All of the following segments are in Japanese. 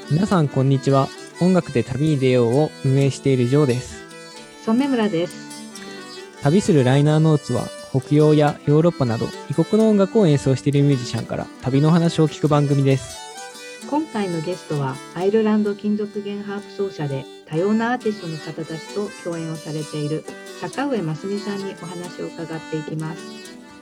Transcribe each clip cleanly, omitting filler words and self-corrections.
皆さんこんにちは。音楽で旅に出ようを運営しているジョーです。 染村です。 旅するライナーノーツは北洋やヨーロッパなど異国の音楽を演奏しているミュージシャンから旅の話を聞く番組です。 今回のゲストはアイルランド金属弦ハープ奏者で多様なアーティストの方たちと共演をされている坂上真澄さんにお話を伺っていきます。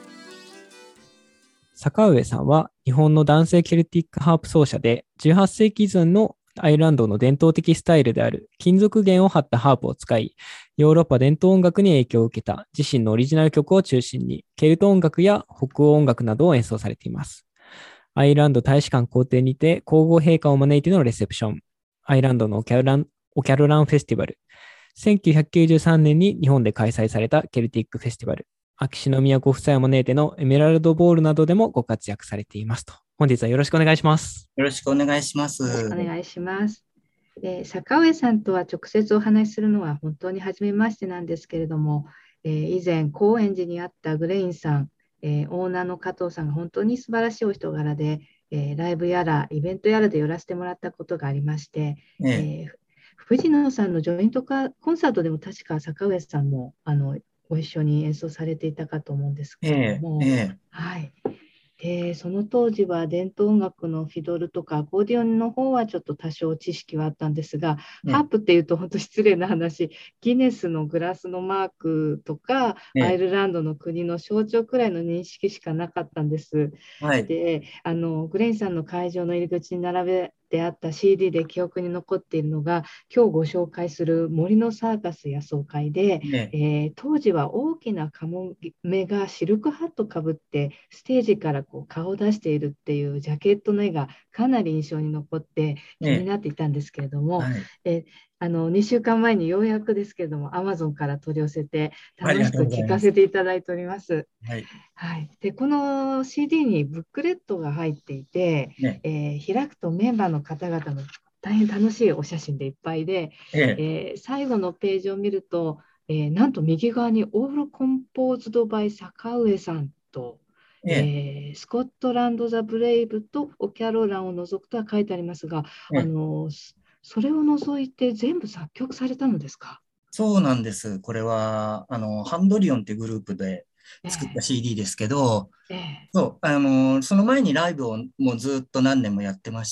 坂上さんは日本の男性ケルティックハープ奏者で18世紀前のアイルランドの伝統的スタイルである金属弦を張ったハープを使い、ヨーロッパ伝統音楽に影響を受けた自身のオリジナル曲を中心にケルト音楽や北欧音楽などを演奏されています。アイルランド大使館公邸にて皇后陛下を招いてのレセプション、アイルランドのオキャロランフェスティバル、1993年に日本で開催されたケルティックフェスティバル、秋篠宮ご夫妻を招いてのエメラルドボールなどでもご活躍されていますと。本日はよろしくお願いします。 よろしくお願いします。 よろしくお願いします。坂上さんとは直接お話しするのは本当に初めましてなんですけれども、以前高円寺にあったグレインさん、オーナーの加藤さんが本当に素晴らしいお人柄で、ライブやらイベントやらで寄らせてもらったことがありまして、藤野さんのジョイントコンサートでも確か坂上さんもご一緒に演奏されていたかと思うんですけれども、はい。その当時は伝統音楽のフィドルとかアコーディオンの方はちょっと多少知識はあったんですが、ハープっていうと本当失礼な話、ギネスのグラスのマークとか、アイルランドの国の象徴くらいの認識しかなかったんです。で、グレインさんの会場の入り口に並べてあった CD で記憶に残っているのが、今日ご紹介する森のサーカス野草会で、当時は大きなカモメがシルクハットかぶってステージからこう顔を出しているっていうジャケットの絵がかなり印象に残って気になっていたんですけれども、2週間前にようやくですけれども Amazon から取り寄せて楽しく聴かせていただいております。でこの CD にブックレットが入っていて、開くとメンバーの方々の大変楽しいお写真でいっぱいで、最後のページを見ると、なんと右側にオールコンポーズドバイ坂上さんと、スコットランド・ザ・ブレイブとオキャロランを除くとは書いてありますが、それを除いて全部作曲されたのですか？ そうなんです。これはハンドリオンっていうグループで作った CD ですけど、その前にライブをもうずっと何年もやってまして、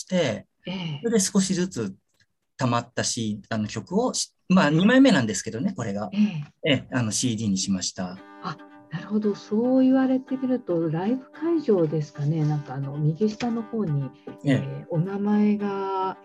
それで少しずつ溜まった、曲を2枚目なんですけどね、これが、CD にしました。 なるほど、そう言われてみるとライブ会場ですかね。なんか右下の方に、お名前が、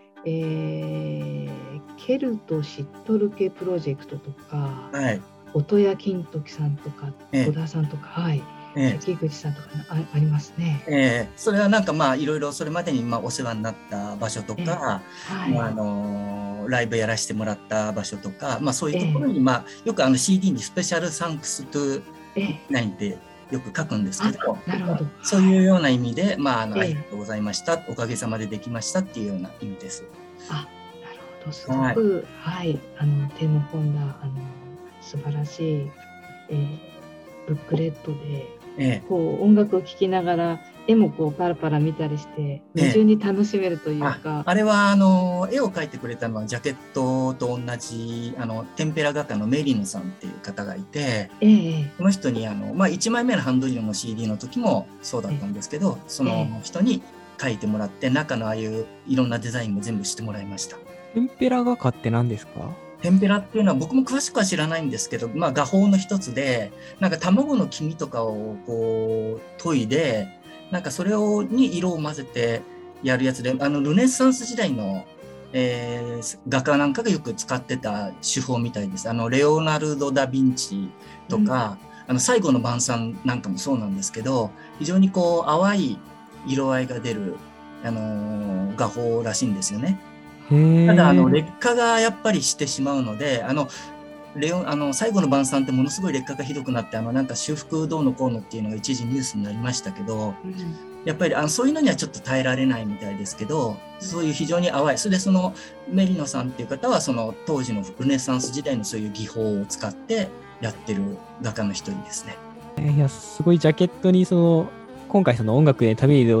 ケルトシットルケプロジェクトとか、音谷金時さんとか戸田さんとか、関口さんとか ありますね。 それはなんかいろいろそれまでにお世話になった場所とか、ライブやらせてもらった場所とか、そういうところに、よくCD にスペシャルサンクストゥナインってよく書くんですけど、そういうような意味で、ありがとうございました、おかげさまでできましたっていうような意味です。 なるほど、すごく、手の込んだ素晴らしい、ブックレットで、こう音楽を聴きながら絵もこうパラパラ見たりして二重に楽しめるというか、 あれは絵を描いてくれたのはジャケットと同じテンペラ画家のメリノさんっていう方がいて、この人に1枚目のハンドリオンの CD の時もそうだったんですけど、その人に描いてもらって中のああいういろんなデザインも全部してもらいました。 テンペラ画家って何ですか？ テンペラっていうのは僕も詳しくは知らないんですけど、画法の一つで、なんか卵の黄身とかをこう研いで、なんかそれに色を混ぜてやるやつで、ルネサンス時代の、画家なんかがよく使ってた手法みたいです。レオナルド・ダ・ヴィンチとか、最後の晩餐なんかもそうなんですけど、非常にこう淡い色合いが出る、画法らしいんですよね。ただ劣化がやっぱりしてしまうので、最後の晩餐ってものすごい劣化がひどくなって、なんか修復どうのこうのっていうのが一時ニュースになりましたけど、やっぱりそういうのにはちょっと耐えられないみたいですけど、そういう非常に淡い、それでそのメリノさんっていう方はその当時のルネサンス時代のそういう技法を使ってやってる画家の一人ですね。 いや、すごいジャケットに今回その音楽で旅に出ようで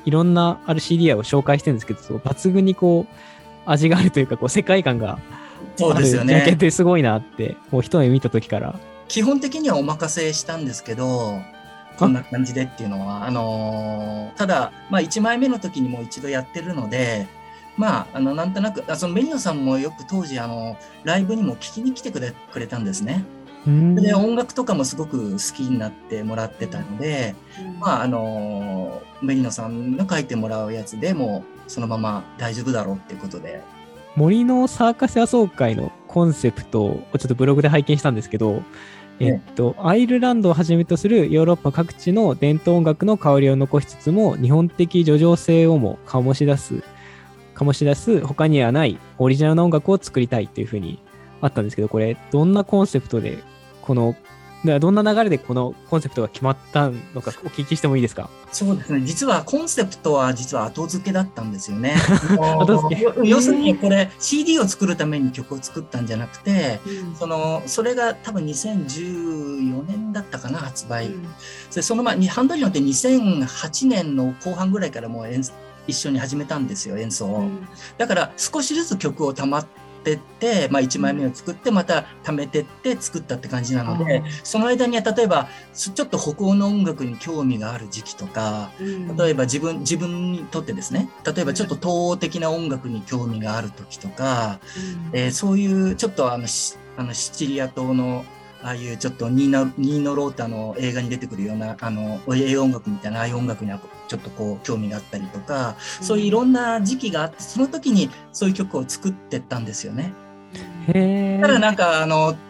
いろんなある CD を紹介してるんですけど、抜群にこう味があるというか、こう世界観がそうあるジですよね。 ャケってすごいなって、もう一目見た時から。 基本的にはお任せしたんですけど、こんな感じでっていうのは、ただ、まあ、1枚目の時にもう一度やってるので、まあ、なんとなく、そのメリノさんもよく当時、ライブにも聞きに来てくれたんですね。で、音楽とかもすごく好きになってもらってたので、まあ、メリノさんの書いてもらうやつでも、そのまま大丈夫だろうっていうことで。 森のサーカス野草会のコンセプトをちょっとブログで拝見したんですけど、アイルランドをはじめとするヨーロッパ各地の伝統音楽の香りを残しつつも、日本的叙情性をも醸し出す他にはないオリジナルの音楽を作りたいっていうふうにあったんですけど、これどんなコンセプトでどんな流れでこのコンセプトが決まったのかお聞きしてもいいですか？ そうですね。実はコンセプトは実は後付けだったんですよね。 後付け。 要するにこれ CD を作るために曲を作ったんじゃなくて、それが多分2014年だったかな、発売。その前にハンドリオンって2008年の後半ぐらいからもう一緒に始めたんですよ、演奏を。だから少しずつ曲を溜まってって、まあ、1枚目を作ってまた貯めてって作ったって感じなので、その間には例えばちょっと北欧の音楽に興味がある時期とか、例えば自分にとってですね、例えばちょっと東欧的な音楽に興味がある時とか、そういうちょっとシチリア島のああいうちょっとニーノ・ロータの映画に出てくるような映画音楽みたいなああいう音楽にはちょっとこう興味があったりとか、そういういろんな時期があって、その時にそういう曲を作ってったんですよね。ただなんか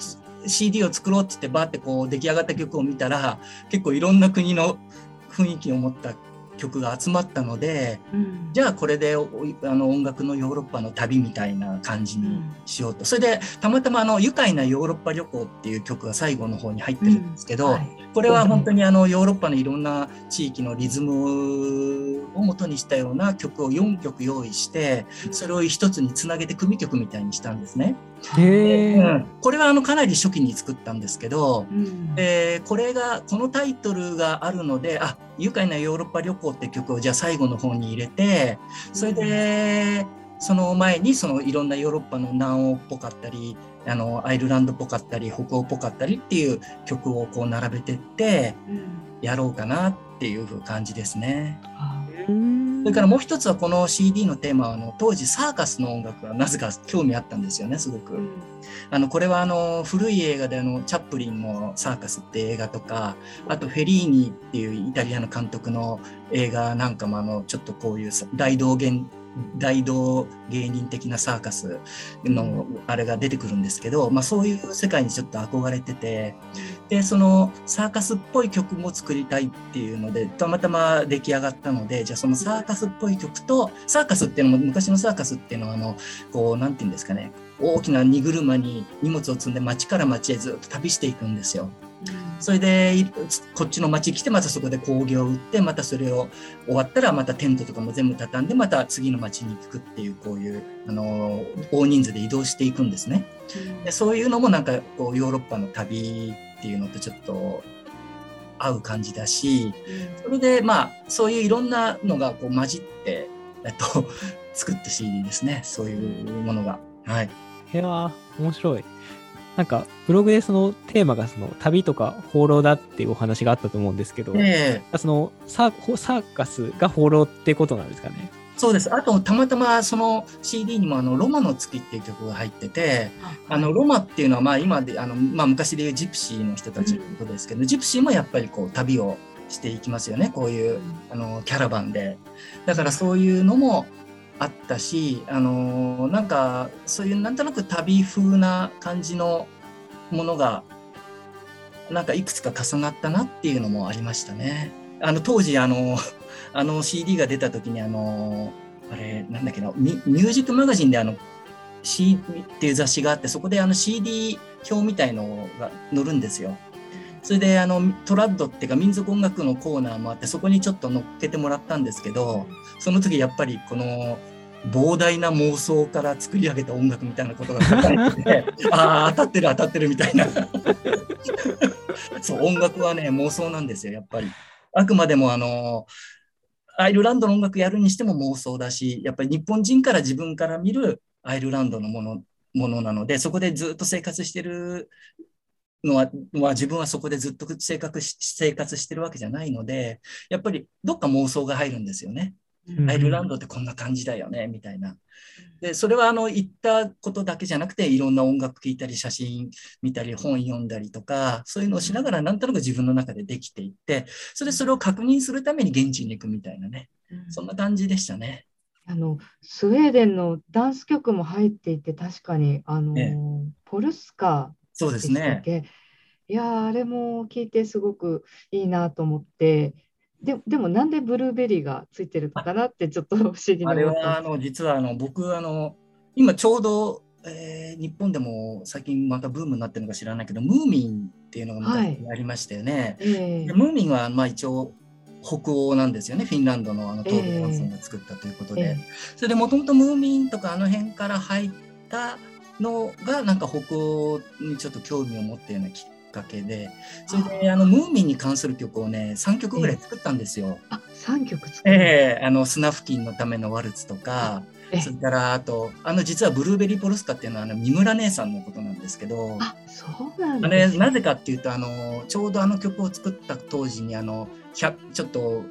CD を作ろうって言ってバーってこう出来上がった曲を見たら、結構いろんな国の雰囲気を持った曲が集まったので、じゃあこれで音楽のヨーロッパの旅みたいな感じにしようと。それでたまたま愉快なヨーロッパ旅行っていう曲が最後の方に入ってるんですけど、これは本当にヨーロッパのいろんな地域のリズムを元にしたような曲を4曲用意して、それを一つにつなげて組曲みたいにしたんですね。これはかなり初期に作ったんですけど、このタイトルがあるので、愉快なヨーロッパ旅行って曲をじゃあ最後の方に入れて、それでその前にいろんなヨーロッパの南欧っぽかったりアイルランドっぽかったり北欧っぽかったりっていう曲をこう並べてってやろうかなっていう感じですね。それからもう一つはこの CD のテーマは当時サーカスの音楽がなぜか興味あったんですよね、すごく。これは古い映画でチャップリンのサーカスって映画とか、あとフェリーニっていうイタリアの監督の映画なんかもちょっとこういう大道芸人的なサーカスのあれが出てくるんですけど、そういう世界にちょっと憧れてて、でそのサーカスっぽい曲も作りたいっていうのでたまたま出来上がったので、じゃあそのサーカスっぽい曲と、サーカスっていうのも昔のサーカスっていうのはこうなんていうんですかね、大きな荷車に荷物を積んで町から町へずっと旅していくんですよ。それでこっちの町に来てまたそこで興行を売って、またそれを終わったらまたテントとかも全部畳んでまた次の町に行くっていう、こういう大人数で移動していくんですね。でそういうのもなんかこうヨーロッパの旅っていうのとちょっと合う感じだし、それでそういういろんなのがこう混じって作った CD ですね、そういうものが。はい。 へわ、面白い。なんかブログでそのテーマが旅とか放浪だっていうお話があったと思うんですけど、そのサーカスが放浪ってことなんですかね。 そうです。あとたまたまその CD にもロマの月っていう曲が入ってて、ロマっていうのは今で昔でいうジプシーの人たちのことですけど、ジプシーもやっぱりこう旅をしていきますよね、こういうキャラバンで。だからそういうのもあったし、なんかそういうなんとなく旅風な感じのものがなんかいくつか重なったなっていうのもありましたね。当時CD が出た時にあれなんだっけな、ミュージックマガジンでCD っていう雑誌があって、そこでCD 表みたいのが載るんですよ。それでトラッドっていうか民族音楽のコーナーもあって、そこにちょっと載っけてもらったんですけど、その時やっぱりこの膨大な妄想から作り上げた音楽みたいなことが書かれてて当たってるみたいなそう、音楽はね妄想なんですよ、やっぱり。あくまでもアイルランドの音楽やるにしても妄想だし、やっぱり日本人から自分から見るアイルランドのものなので、そこでずっと生活してるのは、自分はそこでずっと生活してるわけじゃないので、やっぱりどっか妄想が入るんですよね。アイルランドってこんな感じだよねみたいな。でそれは言ったことだけじゃなくて、いろんな音楽聴いたり写真見たり本読んだりとか、そういうのをしながらなんとなく自分の中でできていって、それを確認するために現地に行くみたいなね、そんな感じでしたね。 スウェーデンのダンス曲も入っていて、確かにポルスカそうでですね。 したっけ。いやあれも聞いてすごくいいなと思って、でもなんでブルーベリーがついてるのかなってちょっと不思議にあれ思ったんです。 は実は僕今ちょうど、日本でも最近またブームになってるのか知らないけど、ムーミンっていうのが昔ありましたよね。でムーミンは一応北欧なんですよね。フィンランドのトーベ・ヤンセンが作ったということで、それでもともとムーミンとか辺から入ったのがなんか北欧にちょっと興味を持ったようなきっかけで、それでムーミンに関する曲をね3曲ぐらい作ったんですよ。 3曲作ったスナフキンのためのワルツとか、それからあと実はブルーベリーポルスカっていうのは三村姉さんのことなんですけど、 そうなんですね。 なぜかっていうとちょうど曲を作った当時にちょっと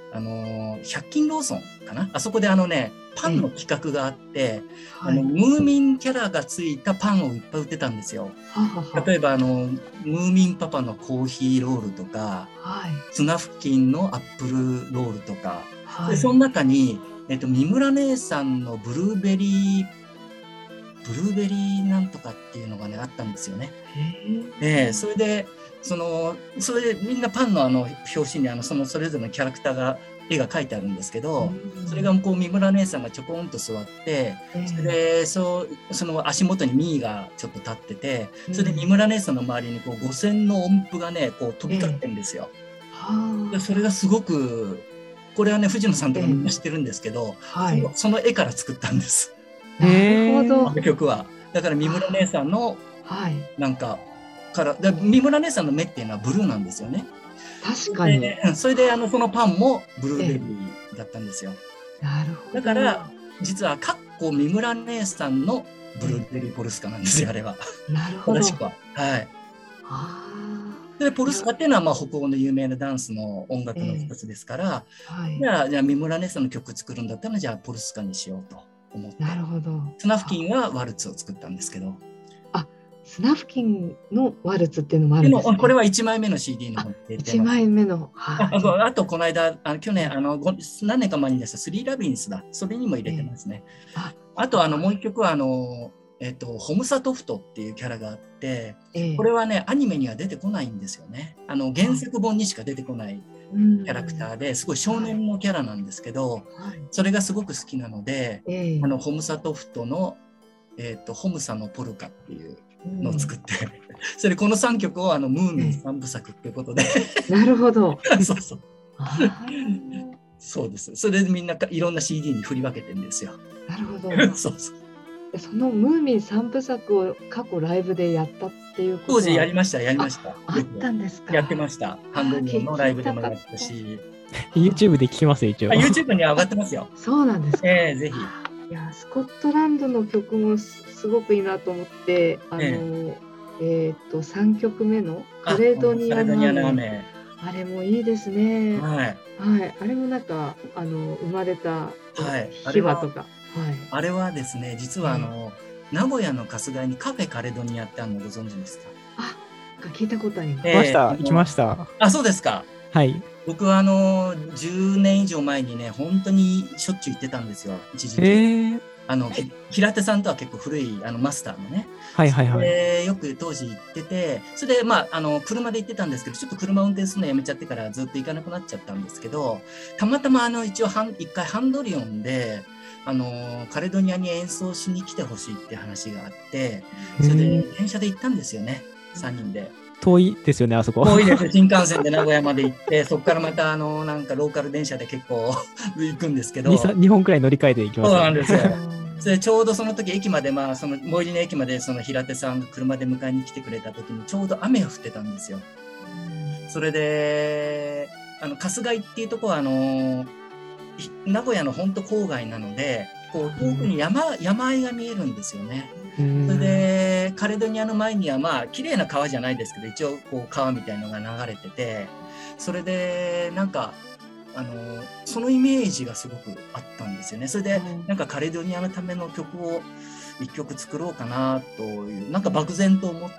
100均ローソンかな、あそこでパンの企画があって、ムーミンキャラがついたパンをいっぱい売ってたんですよ。例えばムーミンパパのコーヒーロールとか、スナフキンのアップルロールとか、でその中に、三村姉さんのブルーベリーなんとかっていうのがねあったんですよね。それでみんなパンの表紙にそれぞれのキャラクターが絵が描いてあるんですけど、それがこう三村姉さんがちょこんと座って、それでその足元にミーがちょっと立ってて、それで三村姉さんの周りにこう5000の音符がねこう飛び交ってるんですよ。でそれがすごく、これはね藤野さんとかみんな知ってるんですけど、その絵から作ったんです。 なるほど。 曲はだから三村姉さんのなんか三村姉さんの目っていうのはブルーなんですよね。 確かに。 それでそのパンもブルーベリーだったんですよ。 なるほど。 だから実は三村姉さんのブルーベリーポルスカなんですよ、あれは。 なるほど。 正しくは。でポルスカっていうのは北欧の有名なダンスの音楽の一つですから、じゃあ三村姉さんの曲作るんだったらじゃあポルスカにしようと思って。 なるほど。 スナフキンはワルツを作ったんですけど。 スナフキンのワルツっていうのもあるんですね。 これは1枚目の CD の方に出てます。 1枚目の。 あとこの間去年何年か前に出したスリーラビンスだ、それにも入れてますね。あともう一曲はホムサトフトっていうキャラがあって、これはねアニメには出てこないんですよね。原作本にしか出てこないキャラクターですごい少年のキャラなんですけど、それがすごく好きなので、ホムサトフトの、ホムサのポルカっていうのを作って、それこの3曲をムーミン3部作っていうことで、 なるほど。 そうです。それでみんないろんな CD に振り分けてるんですよ。 なるほど。 そうそのムーミン3部作を過去ライブでやったっていうことは当時やりました。 あったんですか。 やってました。ハンドリオのライブでもやったし、 YouTube で聞きますよ、一応。 YouTube に上がってますよ。 そうなんですか。 ぜひ。 いやスコットランドの曲もすごくいいなと思って、3曲目のカレドニアの雨、あれもいいですね。あれもなんか生まれた秘話とか。 あれはですね、実は名古屋の春日井にカフェカレドニアってあるのご存知ですか？ 聞いたことあります。 来ました。 そうですか。 はい。 僕は10年以上前にね、本当にしょっちゅう行ってたんですよ、一時期。平手さんとは結構古いマスターのね。よく当時行ってて、それで車で行ってたんですけど、ちょっと車運転するのやめちゃってからずっと行かなくなっちゃったんですけど、たまたま一応一回ハンドリオンでカレドニアに演奏しに来てほしいって話があって、それで電車で行ったんですよね、3人で。 遠いですよね、あそこ。 遠いです。新幹線で名古屋まで行って、そこからまたなんかローカル電車で結構行くんですけど、 2本くらい乗り換えて行きます。 そうなんですよ。それちょうどその時駅までその最寄りの駅まで平手さんが車で迎えに来てくれた時にちょうど雨が降ってたんですよ。それで春日井っていうとこは名古屋の本当郊外なので、こう遠くに山あいが見えるんですよね。それでカレドニアの前にはまあ綺麗な川じゃないですけど、一応こう川みたいのが流れてて、それでなんかそのイメージがすごくあったんですよね。それでなんかカレドニアのための曲を一曲作ろうかなというなんか漠然と思って、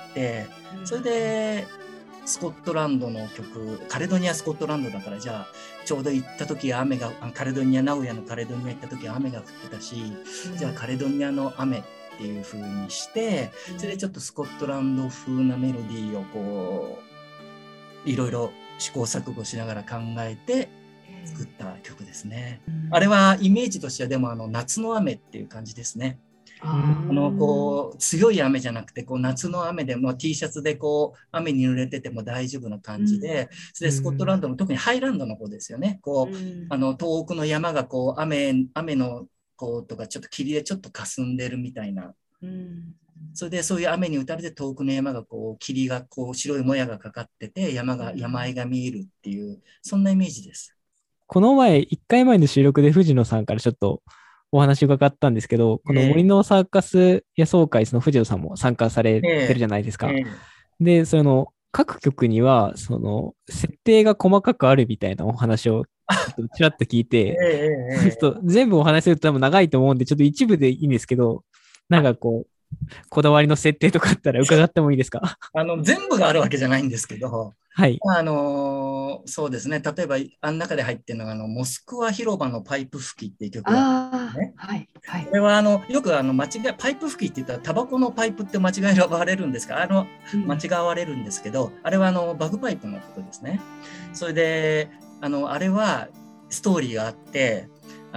それでスコットランドの曲、カレドニアスコットランドだから、じゃあちょうど行った時は雨が、カレドニア、名古屋のカレドニア行った時は雨が降ってたし、じゃあカレドニアの雨っていう風にして、それでちょっとスコットランド風なメロディーをこういろいろ試行錯誤しながら考えて作った曲ですね。あれはイメージとしてはでも夏の雨っていう感じですね。こう強い雨じゃなくて、こう夏の雨でも T シャツでこう雨に濡れてても大丈夫な感じで、それでスコットランドの特にハイランドの方ですよね。こう遠くの山がこう雨のこうとかちょっと霧でちょっと霞んでるみたいな。それでそういう雨に打たれて遠くの山がこう霧がこう白いもやがかかってて山あいが見えるっていうそんなイメージです。 この前1回前の収録で藤野さんからちょっとお話伺ったんですけど、この森のサーカス野草会、その藤野さんも参加されてるじゃないですか。で、その各曲には、その設定が細かくあるみたいなお話をちらっと聞いて、ちょっと全部お話すると多分長いと思うんで、ちょっと一部でいいんですけど、なんかこう、こだわりの設定とかあったら伺ってもいいですか？ 全部があるわけじゃないんですけど、 はい。 そうですね。例えば、あの中で入ってるのが、モスクワ広場のパイプ吹きっていう曲があるんですね。 はいはい、 これはよくパイプ吹きって言ったら、タバコのパイプって間違われるんですが、間違われるんですけど、あれはバグパイプのことですね。それで、あれはストーリーがあって、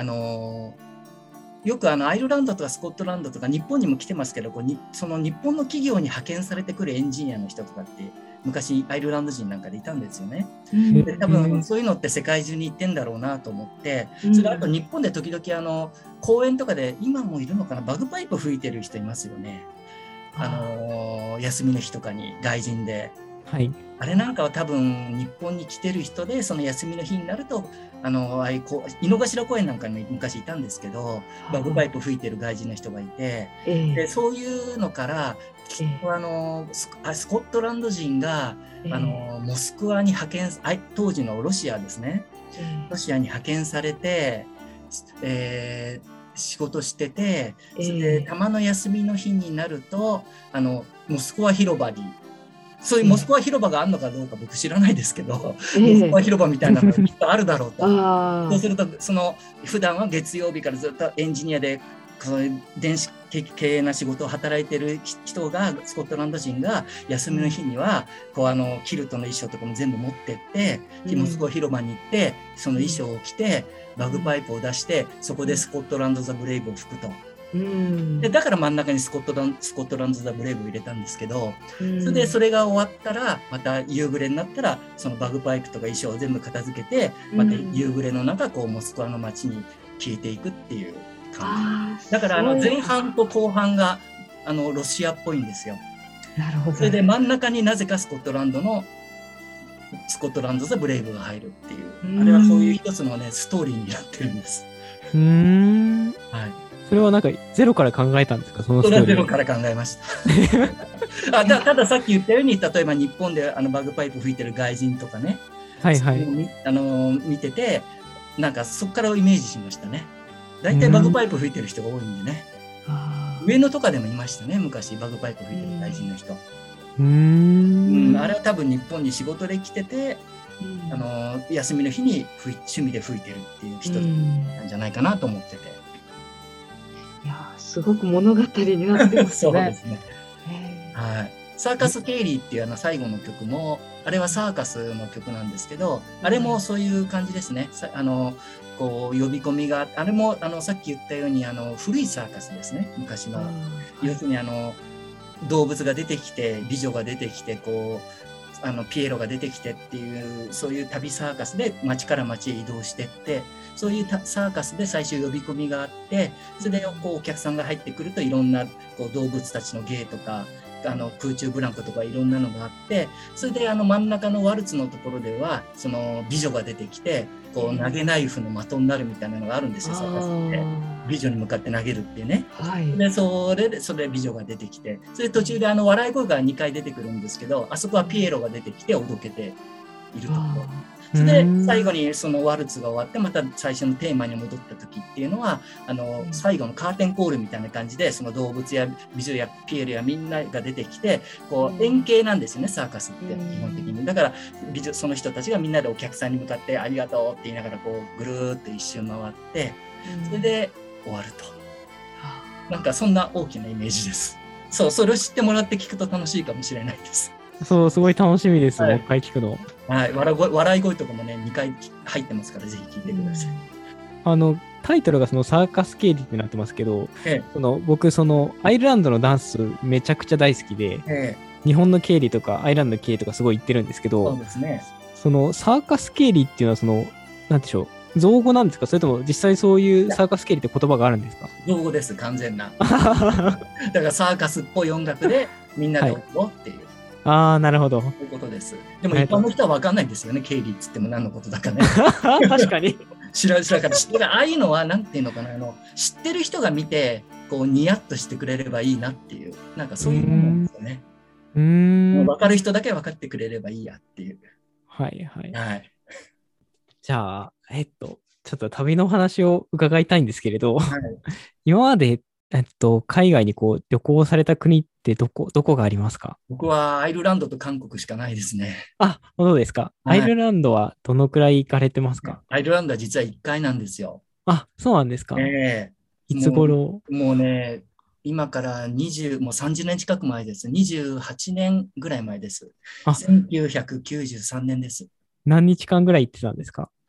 よくアイルランドとかスコットランドとか日本にも来てますけど、その日本の企業に派遣されてくるエンジニアの人とかって昔アイルランド人なんかでいたんですよね。で多分そういうのって世界中に行ってんだろうなと思って、それあと日本で時々公園とかで今もいるのかな、バグパイプ吹いてる人いますよね。休みの日とかに外人で。 はい、 あれなんかは多分日本に来てる人で、その休みの日になると井の頭公園なんかに昔いたんですけど、バグパイプ吹いてる外人の人がいて、でそういうのからきっとスコットランド人がモスクワに派遣、当時のロシアですね、ロシアに派遣されて、仕事してて、それでたまの休みの日になるとモスクワ広場に、そういうモスクワ広場があるのかどうか僕知らないですけど、モスクワ広場みたいなのがきっとあるだろうと。そうすると普段は月曜日からずっとエンジニアで電子経営な仕事を働いてる人が、スコットランド人が休みの日にはキルトの衣装とかも全部持ってって、モスクワ広場に行ってその衣装を着てバグパイプを出して、そこでスコットランド・ザ・ブレイブを吹くと。でだから真ん中にスコットランド・ザ・ブレイブを入れたんですけど、それが終わったらまた夕暮れになったらそのバグパイプとか衣装を全部片付けて、また夕暮れの中モスクワの街に消えていくっていう感じだから、前半と後半がロシアっぽいんですよ。 なるほど。 それで真ん中になぜかスコットランド・ザ・ブレイブが入るっていう、あれはそういう一つのねストーリーになってるんです。 はい。それはなんかゼロから考えたんですか？そのストーリー。 ゼロから考えましたたださっき言ったように、例えば日本でバグパイプ吹いてる外人とかね、 はいはい、 見てて、なんかそこからイメージしましたね。大体バグパイプ吹いてる人が多いんでね。上野とかでもいましたね、昔バグパイプ吹いてる外人の人。あれは多分日本に仕事で来てて、休みの日に趣味で吹いてるっていう人なんじゃないかなと思ってて。 いやすごく物語になってますね。 そうですね。はい。サーカス・ケイリーっていう最後の曲も、あれはサーカスの曲なんですけど、あれもそういう感じですね。呼び込みが、あれもさっき言ったように古いサーカスですね、昔の。要するに動物が出てきて、美女が出てきて、ピエロが出てきてっていう、そういう旅サーカスで町から町へ移動してって、そういうサーカスで最初呼び込みがあって、それでお客さんが入ってくるといろんな動物たちの芸とか空中ブランコとかいろんなのがあって、それで真ん中のワルツのところではその美女が出てきてこう投げナイフの的になるみたいなのがあるんですよ。サーカスって美女に向かって投げるっていうね、 はい、 でそれ美女が出てきて、それで途中で笑い声が2回出てくるんですけど、あそこはピエロが出てきておどけているところ。それで最後にそのワルツが終わってまた最初のテーマに戻った時っていうのは最後のカーテンコールみたいな感じで、その動物や美女やピエロやみんなが出てきて、こう円形なんですよね、サーカスって基本的に。だからその人たちがみんなでお客さんに向かってありがとうって言いながらこうぐるーっと一周回って、それで終わると。なんかそんな大きなイメージです。そう、それを知ってもらって聞くと楽しいかもしれないです。 そう、すごい楽しみです。もう一回聞くの。 はい、笑い声とかもね、2回入ってますから、ぜひ聞いてください。 タイトルがそのサーカス経理ってなってますけど、僕、アイルランドのダンスめちゃくちゃ大好きで、日本の経理とかアイルランドの経理とかすごい言ってるんですけど、 そうですね。 そのサーカス経理っていうのはなんでしょう、造語なんですか、それとも実際そういうサーカス経理って言葉があるんですか？ 造語です、完全な。だからサーカスっぽい音楽でみんなで踊ろうっていう。 ああ、なるほど。 そういうことです。でも一般の人は分かんないんですよね、経理っつっても何のことだかね。 確かに。 知らなかった。ああいうのはなんていうのかな、知ってる人が見てこうニヤッとしてくれればいいなっていう、なんかそういうものなんですよね。分かる人だけ分かってくれればいいやっていう。 はいはい。 はい。 じゃあ、ちょっと旅の話を伺いたいんですけれど、 はい、 今まで、海外に旅行された国ってどこがありますか？ 僕はアイルランドと韓国しかないですね。 あ、どうですか？アイルランドはどのくらい行かれてますか？ アイルランドは実は1回なんですよ。 あ、そうなんですか。いつ頃？ もうね、今からもう30年近く前です。28年ぐらい前です。1993年です。 何日間ぐらい行ってたんですか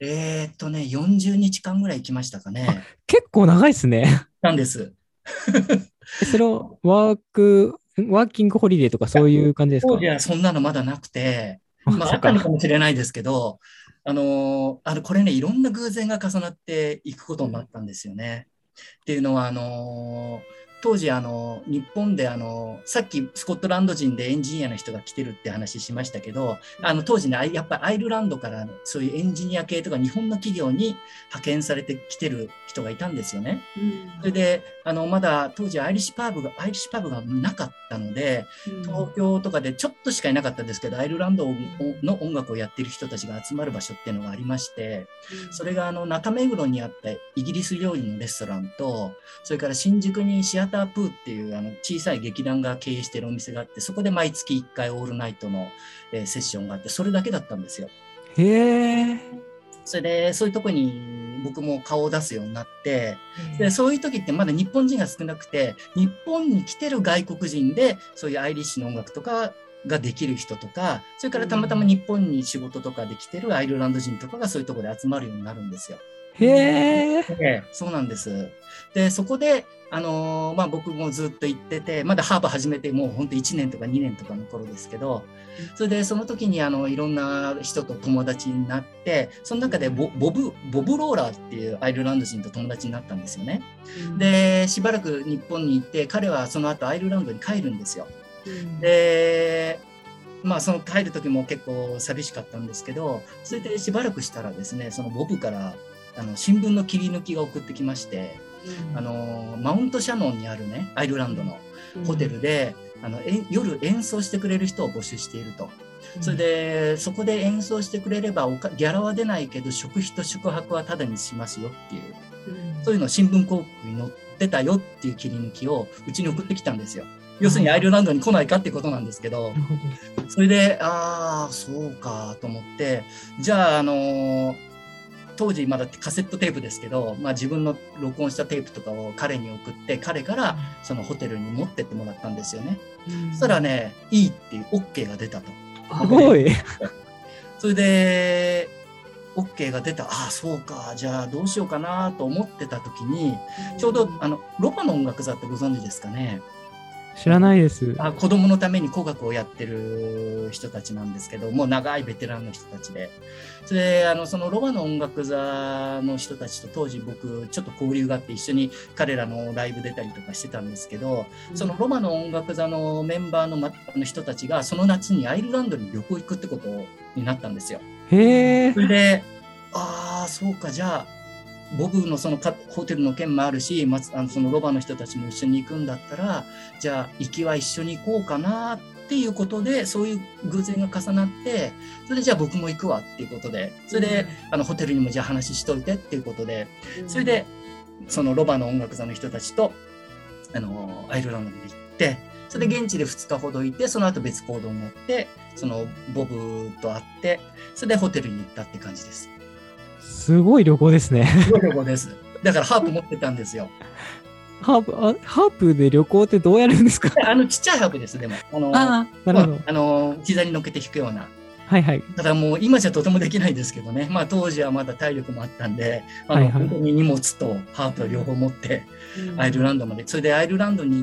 ？40日間ぐらい行きましたかね。 結構長いですね。 なんです。 それをワーキングホリデーとかそういう感じですか？ 当時はそんなのまだなくて、あったのかもしれないですけど、これね、いろんな偶然が重なっていくことになったんですよね。っていうのは、当時日本でさっきスコットランド人でエンジニアの人が来てるって話しましたけど、当時ね、やっぱりアイルランドからそういうエンジニア系とか日本の企業に派遣されてきてる人がいたんですよね。それでまだ当時アイリッシュパブがなかったので、東京とかでちょっとしかいなかったんですけど、アイルランドの音楽をやってる人たちが集まる場所っていうのがありまして、それが中目黒にあったイギリス料理のレストランと、それから新宿にシアタープーっていう小さい劇団が経営しているお店があって、そこで毎月1回オールナイトの、セッションがあって、それだけだったんですよ。 へー。 それでそういうとこに僕も顔を出すようになって、でそういう時ってまだ日本人が少なくて、日本に来てる外国人でそういうアイリッシュの音楽とかができる人とか、それからたまたま日本に仕事とかで来てるアイルランド人とかがそういうところで集まるようになるんですよ。 へー。 そうなんです。でそこで僕もずっと行ってて、まだハーバー始めてもう本当1年とか2年とかの頃ですけど、それでその時にいろんな人と友達になって、その中でボブ・ローラーっていうアイルランド人と友達になったんですよね。でしばらく日本に行って、彼はその後アイルランドに帰るんですよ。でその帰る時も結構寂しかったんですけど、それでしばらくしたらですね、そのボブから新聞の切り抜きが送ってきまして、マウントシャノンにあるね、アイルランドのホテルで、夜演奏してくれる人を募集していると。それでそこで演奏してくれればギャラは出ないけど食費と宿泊はタダにしますよっていう、そういうのを新聞広告に載ってたよっていう切り抜きをうちに送ってきたんですよ。要するにアイルランドに来ないかっていうことなんですけど、それでそうかと思って、じゃあ当時まだカセットテープですけど、自分の録音したテープとかを彼に送って、彼からそのホテルに持ってってもらったんですよね。そしたらね、いいっていう OK が出たと。 すごい。 それで OK が出た。そうか、じゃあどうしようかなと思ってた時に、ちょうどロパの音楽座ってご存知ですかね。 知らないです。 子供のために古楽をやってる人たちなんですけど、もう長いベテランの人たちで、それでそのロバの音楽座の人たちと当時僕ちょっと交流があって一緒に彼らのライブ出たりとかしてたんですけど、そのロバの音楽座のメンバーの人たちがその夏にアイルランドに旅行行くってことになったんですよ。 へえ。 それで、そうか、じゃあ僕のそのホテルの件もあるし、そのロバの人たちも一緒に行くんだったら、じゃあ行きは一緒に行こうかなっていうことで、そういう偶然が重なって、それでじゃあ僕も行くわっていうことで、それでホテルにもじゃあ話しといてっていうことで、それでそのロバの音楽座の人たちとアイルランドまで行って、それで現地で2日ほどいて、その後別行動になって、そのボブと会って、それでホテルに行ったって感じです。 すごい旅行ですね。 すごい旅行です。だからハープ持ってたんですよ。 ハープで旅行ってどうやるんですか？ ちっちゃいハープです、でも。 なるほど。 膝に乗っけて弾くような。 はいはい。 ただもう今じゃとてもできないですけどね。まあ当時はまだ体力もあったんで、本当に荷物とハープを両方持って、アイルランドまで。それでアイルランドに行って、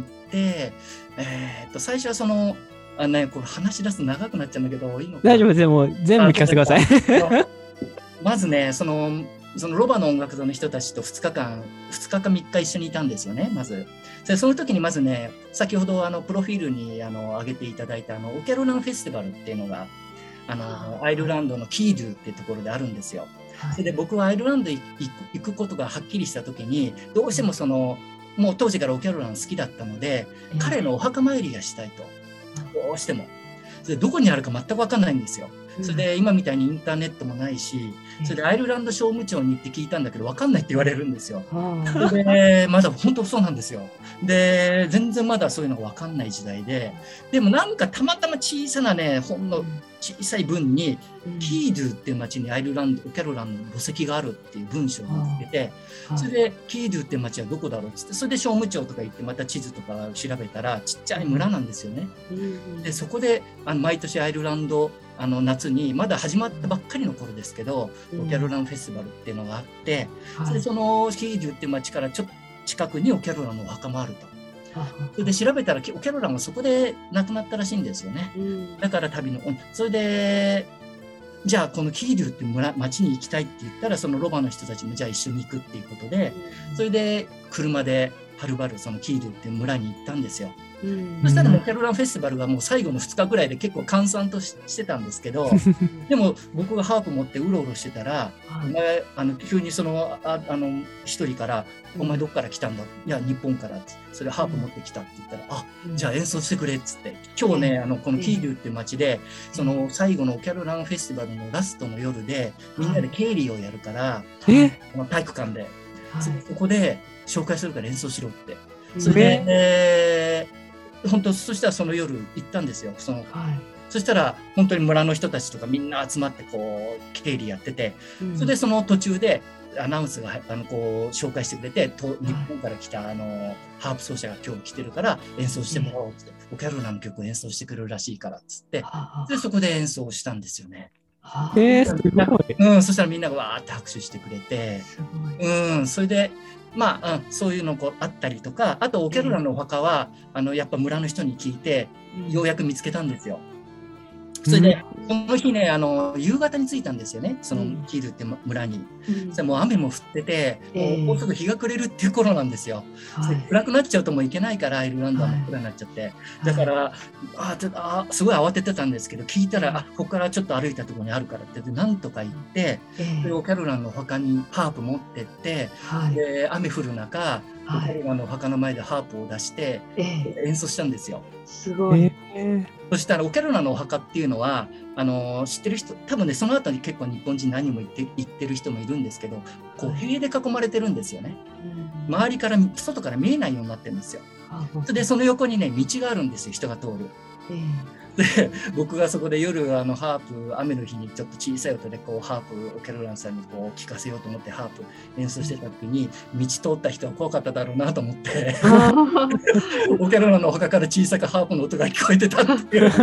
最初はこれ話し出すと長くなっちゃうんだけど、いいのかな？大丈夫です。もう全部聞かせてください。 まずね、そのロバの音楽座の人たちと2日か3日一緒にいたんですよね、まず。その時にまずね、先ほどプロフィールに挙げていただいたオケロランフェスティバルっていうのがアイルランドのキードゥっていうところであるんですよ。それで僕はアイルランド行くことがはっきりした時に、どうしてももう当時からオケロラン好きだったので、彼のお墓参りがしたいと。どうしても。それでどこにあるか全く分かんないんですよ。それで今みたいにインターネットもないし、それでアイルランド商務庁に行って聞いたんだけど分かんないって言われるんですよ。でまだ本当そうなんですよ。で全然まだそういうのが分かんない時代で、でもなんかたまたま小さなねほんの小さい文に、キードゥっていう町にアイルランドオケロランの墓石があるっていう文章を見つけて、それでキードゥっていう町はどこだろうっつって、それで商務庁とか行ってまた地図とか調べたらちっちゃい村なんですよね。でそこで毎年アイルランド夏にまだ始まったばっかりの頃ですけど、オケロランフェスティバルっていうのがあって、それでそのキードゥっていう町からちょっと近くにオケロランのお墓もあると。それで調べたらオケロランはそこで亡くなったらしいんですよね。だからそれでじゃあこのキードゥっていう町に行きたいって言ったら、そのロバの人たちもじゃあ一緒に行くっていうことで、それで車ではるばるそのキードゥっていう村に行ったんですよ。そしたらオケロランフェスティバルはもう最後の2日ぐらいで結構閑散としてたんですけどでも僕がハープ持ってうろうろしてたら、急に一人から「お前どっから来たんだ?」「いや日本から」それハープ持ってきたって言ったら「じゃあ演奏してくれ」っつって、今日ねこのキードゥっていう街でその最後のオケロランフェスティバルのラストの夜でみんなで経理をやるから体育館でそこで紹介するから演奏しろって。それで本当そしたらその夜行ったんですよ。そしたら本当に村の人たちとかみんな集まってこう経理やってて、それでその途中でアナウンスがこう紹介してくれて、日本から来たハープ奏者が今日来てるから演奏してもらおうって、オケロランの曲を演奏してくれるらしいからっつって、でそこで演奏したんですよね。 すごい。 そしたらみんながわーって拍手してくれて、それでそういうのあったりとか、あとオケロランのお墓はやっぱ村の人に聞いてようやく見つけたんですよ。それでその日ね夕方に着いたんですよね、そのキードゥって村に。それもう雨も降ってて、もうすぐ日が暮れるっていう頃なんですよ。暗くなっちゃうともういけないから、アイルランドは真っ暗になっちゃって、だからすごい慌ててたんですけど、聞いたらここからちょっと歩いたところにあるからってなんとか行って、でオケロランのお墓にハープ持ってって、で雨降る中オケロランのお墓の前でハープを出して演奏したんですよ。 すごい。 そしたらオケロラのお墓っていうのは知ってる人多分ね、その後に結構日本人何人も行ってる人もいるんですけど、こう塀で囲まれてるんですよね。周りから外から見えないようになってるんですよ。でその横にね道があるんですよ、人が通る。で僕がそこで夜ハープ雨の日にちょっと小さい音でこうハープオケロランさんにこう聴かせようと思ってハープ演奏してた時に、道通った人は怖かっただろうなと思ってオケロランのお墓から小さくハープの音が聞こえてたっていう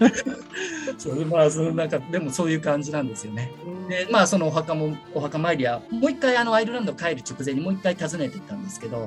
なんかでもそういう感じなんですよね。でそのお墓参りはもう一回アイルランド帰る直前にもう一回訪ねていったんですけど、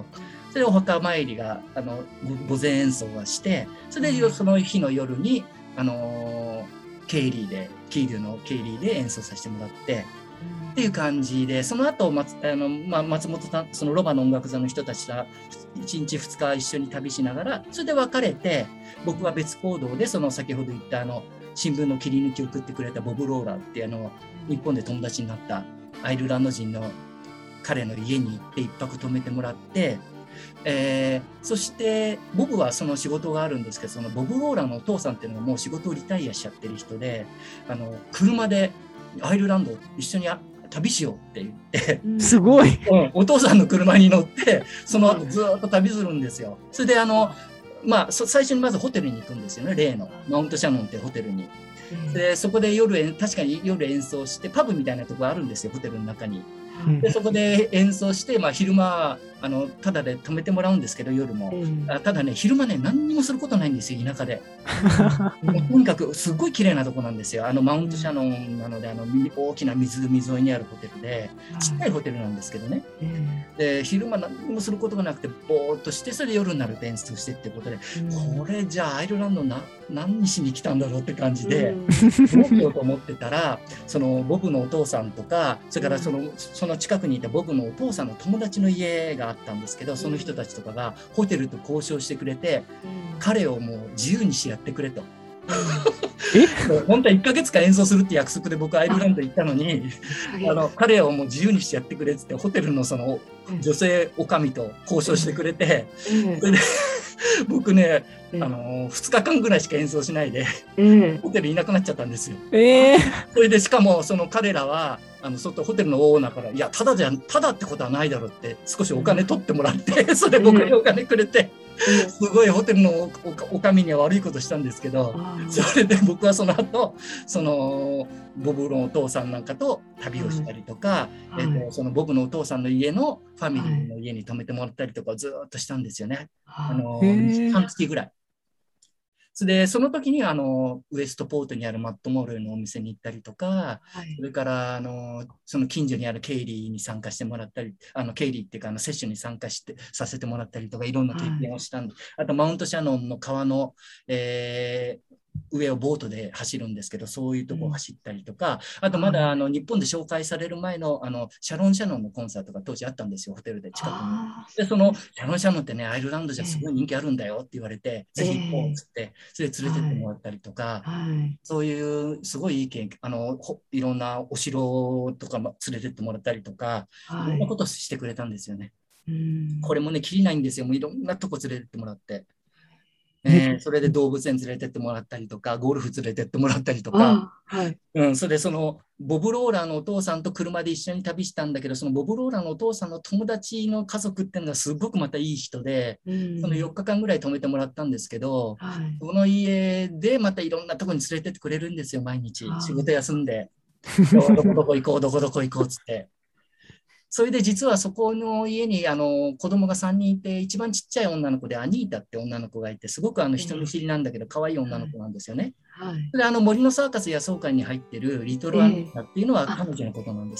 それでお墓参りが御前演奏はして、それでその日の夜にケイリーでキーリュのケイリーで演奏させてもらってっていう感じで、その後松本さん、そのロバの音楽座の人たちが1日2日一緒に旅しながら、それで別れて、僕は別行動でその先ほど言った新聞の切り抜きを送ってくれたボブ・ローラーって日本で友達になったアイルランド人の彼の家に行って一泊泊めてもらって、そしてボブはその仕事があるんですけど、そのボブ・ローラーのお父さんっていうのがもう仕事をリタイアしちゃってる人で、車でアイルランドを一緒に旅しようって言ってすごい、 お父さんの車に乗ってその後ずっと旅するんですよ。それで最初にまずホテルに行くんですよね、例のマウントシャノンってホテルに。でそこで確かに夜演奏して、パブみたいなところあるんですよ、ホテルの中に。でそこで演奏して、昼間ただで泊めてもらうんですけど、夜も、ただね、昼間ね、何にもすることないんですよ、田舎で。とにかくすごい綺麗なとこなんですよ。マウントシャノンなので、大きな湖沿いにあるホテルで、ちっちゃいホテルなんですけどね。で昼間何にもすることがなくてぼーっとして、それで夜になると演奏してっていうことで、これじゃあアイルランド何しに来たんだろうって感じでどうしようと思ってたら、そのボブのお父さんとか、それからその近くにいたボブのお父さんの友達の家があったんですけど、その人たちとかがホテルと交渉してくれて、彼をもう自由にしてやってくれと。本当は1ヶ月間演奏するって約束で僕アイルランド行ったのに、彼をもう自由にしてやってくれってホテルのその女性女将と交渉してくれて、それで僕ね、2日間ぐらいしか演奏しないで、ホテルいなくなっちゃったんですよ。それでしかもその彼らはホテルのオーナーから、いやただってことはないだろうって少しお金取ってもらって、それで僕にお金くれて、すごいホテルのおかみには悪いことしたんですけど、それで僕はその後ボブのお父さんなんかと旅をしたりとか、そのボブのお父さんの家のファミリーの家に泊めてもらったりとかずっとしたんですよね。半月ぐらい。でその時にウエストポートにあるマットモールのお店に行ったりとか、それからその近所にあるケイリーに参加してもらったり、ケイリーっていうかセッションに参加させてもらったりとか、いろんな経験をしたんで、あとマウントシャノンの川の、上をボートで走るんですけど、そういうとこを走ったりとか、あとまだ日本で紹介される前のシャロン・シャノンのコンサートが当時あったんですよ、ホテルで近くに。でそのシャロン・シャノンってね、アイルランドじゃすごい人気あるんだよって言われて、ぜひ行こうっつって、それで連れてってもらったりとか、そういうすごいいい経験、いろんなお城とかも連れてってもらったりとか、いろんなことをしてくれたんですよね。これもね、きりないんですよ。もういろんなとこ連れてってもらって。それで動物園連れてってもらったりとか、ゴルフ連れてってもらったりとか、それでそのボブ・ローラーのお父さんと車で一緒に旅したんだけど、そのボブ・ローラーのお父さんの友達の家族っていうのがすごくまたいい人で、その4日間ぐらい泊めてもらったんですけど、その家でまたいろんなとこに連れてってくれるんですよ、毎日。仕事休んで、どこどこ行こう、どこどこ行こうっつって。それで実はそこの家に子供が3人いて、一番ちっちゃい女の子でアニータって女の子がいて、すごく人見知りなんだけど可愛い女の子なんですよね。それで森のサーカス野草館に入ってるリトルアニータっていうのは彼女のことなんです。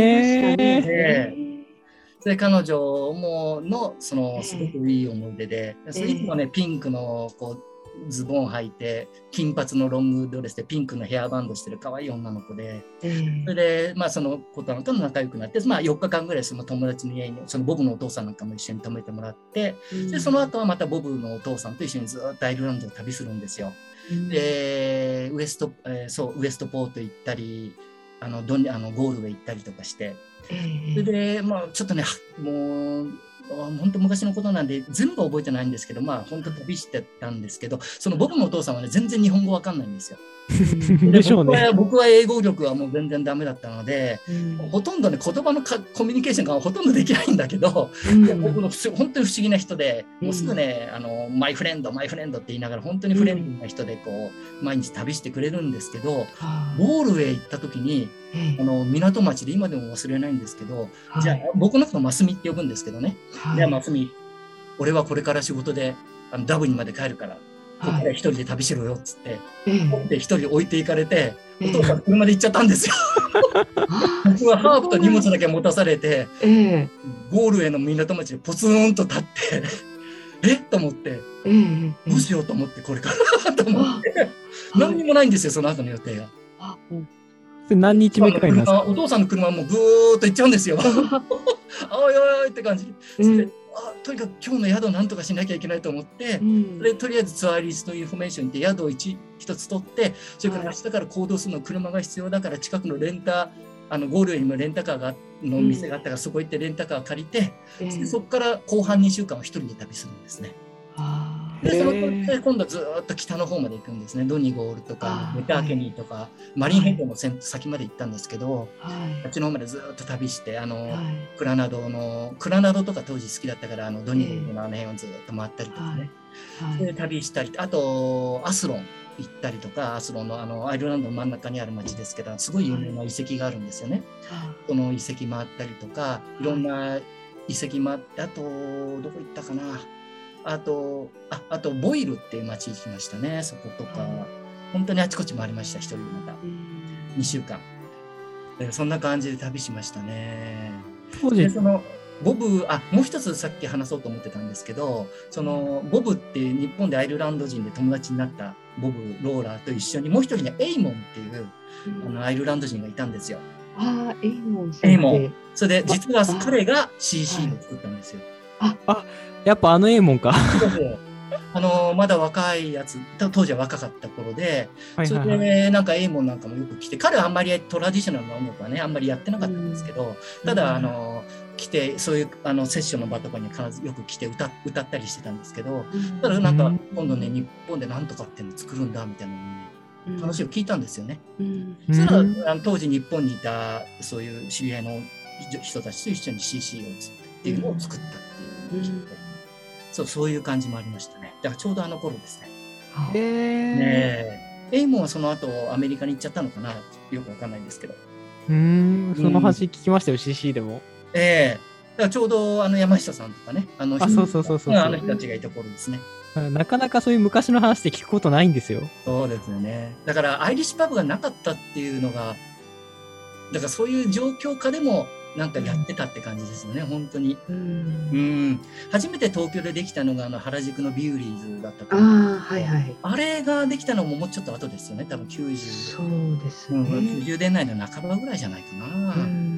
それ彼女のすごくいい思い出で、それいつもねピンクのズボン履いて金髪のロングドレスでピンクのヘアバンドしてる可愛い女の子で、それでその子と仲良くなって、4日間ぐらいその友達の家にそのボブのお父さんなんかも一緒に泊めてもらって、でその後はまたボブのお父さんと一緒にずっとアイルランドを旅するんですよ。でウエストポート行ったりゴールウェイ行ったりとかして、それでちょっとねもう本当昔のことなんで全部覚えてないんですけど、本当旅してたんですけど、その僕のお父さんはね全然日本語わかんないんですよ。でしょうね。僕は英語力はもう全然ダメだったので、ほとんどね言葉のコミュニケーションがほとんどできないんだけど、僕の本当に不思議な人で、もうすぐねマイフレンドって言いながら本当にフレンドな人で毎日旅してくれるんですけど、ゴールウェイ行った時に港町で今でも忘れないんですけど、じゃあ僕のことマスミって呼ぶんですけどね、じゃあマスミ、俺はこれから仕事でダブにまで帰るからここから一人で旅しろよっつって、一人で置いていかれて、 お父さん車で行っちゃったんですよ。僕はハープと荷物だけ持たされて、ゴールへの港町でポツンと立ってと思って、どうしようと思って、これからと思って、何にもないんですよ、その後の予定が。 何日目くらいなんですか？ お父さんの車もぐーっと行っちゃうんですよ。おいおいって感じで、とにかく今日の宿なんとかしなきゃいけないと思って、でとりあえずツアーリストインフォメーションに行って宿を一つ取って、それから明日から行動するの車が必要だから近くのレンタゴールウェイにもレンタカーの店があったから、そこ行ってレンタカー借りて、そこから後半2週間は一人で旅するんですね。でその今度はずっと北の方まで行くんですね。ドニゴールとかメターケニーとか、マリンヘッドの先まで行ったんですけど、あっちの方までずっと旅して、クラナドとか当時好きだったから、ドニゴールの辺をずっと回ったりとかね、それで旅したり、あとアスロン行ったりとか、アスロンのアイルランドの真ん中にある町ですけど、すごい有名な遺跡があるんですよね。その遺跡回ったりとか、いろんな遺跡回って、あとどこ行ったかな、あとボイルっていう町行きましたね。そことか、本当にあちこち回りました、一人でまた2週間。そんな感じで旅しましたね。でそのボブ、もう一つさっき話そうと思ってたんですけど、そのボブっていう日本でアイルランド人で友達になったボブ・ローラーと一緒にもう一人ね、エイモンっていうアイルランド人がいたんですよ。 エイモン。 それで実は彼が CC を作ったんですよ。 やっぱエイモンか。 まだ若いやつ、当時は若かった頃で、それでなんかエイモンなんかもよく来て、彼はあんまりトラディショナルな音楽はね、あんまりやってなかったんですけど、ただ来て、そういうセッションの場とかに必ずよく来て歌ったりしてたんですけど、ただなんか今度ね、日本でなんとかっていうのを作るんだみたいなのに、話を聞いたんですよね。そしたら当時日本にいたそういう知り合いの人たちと一緒に CC っていうのを作ったっていうのを聞いて、そういう感じもありましたね。だからちょうど頃ですね。エイモンはその後アメリカに行っちゃったのかな、よくわかんないんですけど。 その話聞きましたよ、CC でも。 だからちょうど山下さんとかね、 そう。 人たちがいた頃ですね。 なかなかそういう昔の話って聞くことないんですよ。 そうですよね。だからアイリッシュパブがなかったっていうのが、だからそういう状況下でもなんかやってたって感じですよね、本当に。初めて東京でできたのが原宿のビューリーズだったから、あれができたのももうちょっと後ですよね、多分90、 そうですね、 90年代の半ばぐらいじゃないかな。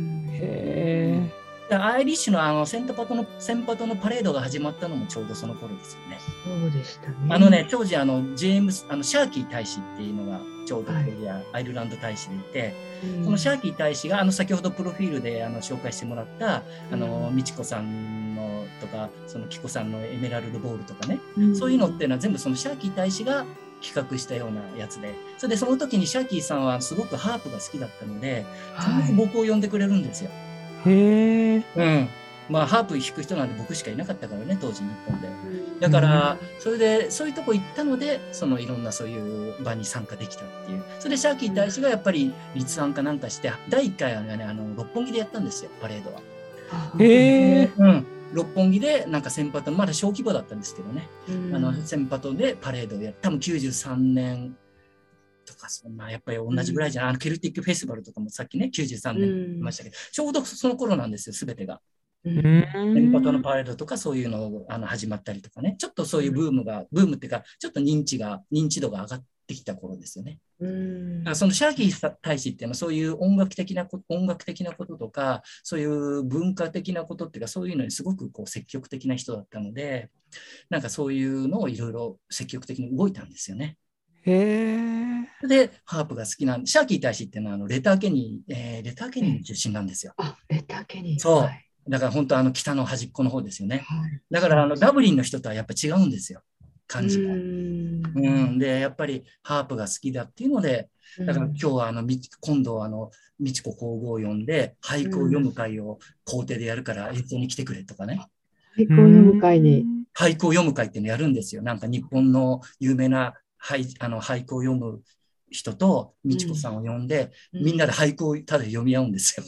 アイリッシュのセンパトのパレードが始まったのもちょうどその頃ですよね。 そうでしたね。 当時ジェームスシャーキー大使っていうのがちょうどアイルランド大使でいて、そのシャーキー大使が先ほどプロフィールで紹介してもらった美智子さんのとかその紀子さんのエメラルドボールとかね、そういうのっていうのは全部そのシャーキー大使が企画したようなやつで、それでその時にシャーキーさんはすごくハープが好きだったので、必ず僕を呼んでくれるんですよ。ハープ弾く人なんて僕しかいなかったからね、当時日本で。だからそれでそういうとこ行ったので、いろんなそういう場に参加できたっていう。それでシャーキー大使がやっぱり立案かなんかして第1回はね六本木でやったんですよ、パレードは。六本木でなんかセンパト、まだ小規模だったんですけどね、センパトでパレードをやる。多分93年とか、そんなやっぱり同じぐらいじゃない、ケルティックフェスティバルとかもさっきね93年言いましたけど、ちょうどその頃なんですよ、すべてが。センパトのパレードとかそういうの始まったりとかね、ちょっとそういうブームっていうか、ちょっと認知度が上がってきた頃ですよね。だからそのシャーキー大使っていうのはそういう音楽的なこととか、そういう文化的なことっていうか、そういうのにすごく積極的な人だったので、なんかそういうのをいろいろ積極的に動いたんですよね。でハープが好きなシャーキー大使っていうのはレターケニーの出身なんですよ。 レターケニー。 そう。だから本当北の端っこの方ですよね。だからダブリンの人とはやっぱ違うんですよ、感じが。でやっぱりハープが好きだっていうので、だから今日は今度美智子皇后を呼んで俳句を読む会を校庭でやるから演奏に来てくれとかね。 俳句を読む会に。 俳句を読む会っていうのやるんですよ。なんか日本の有名な俳句を読む人と美智子さんを呼んで、みんなで俳句をただ読み合うんですよ。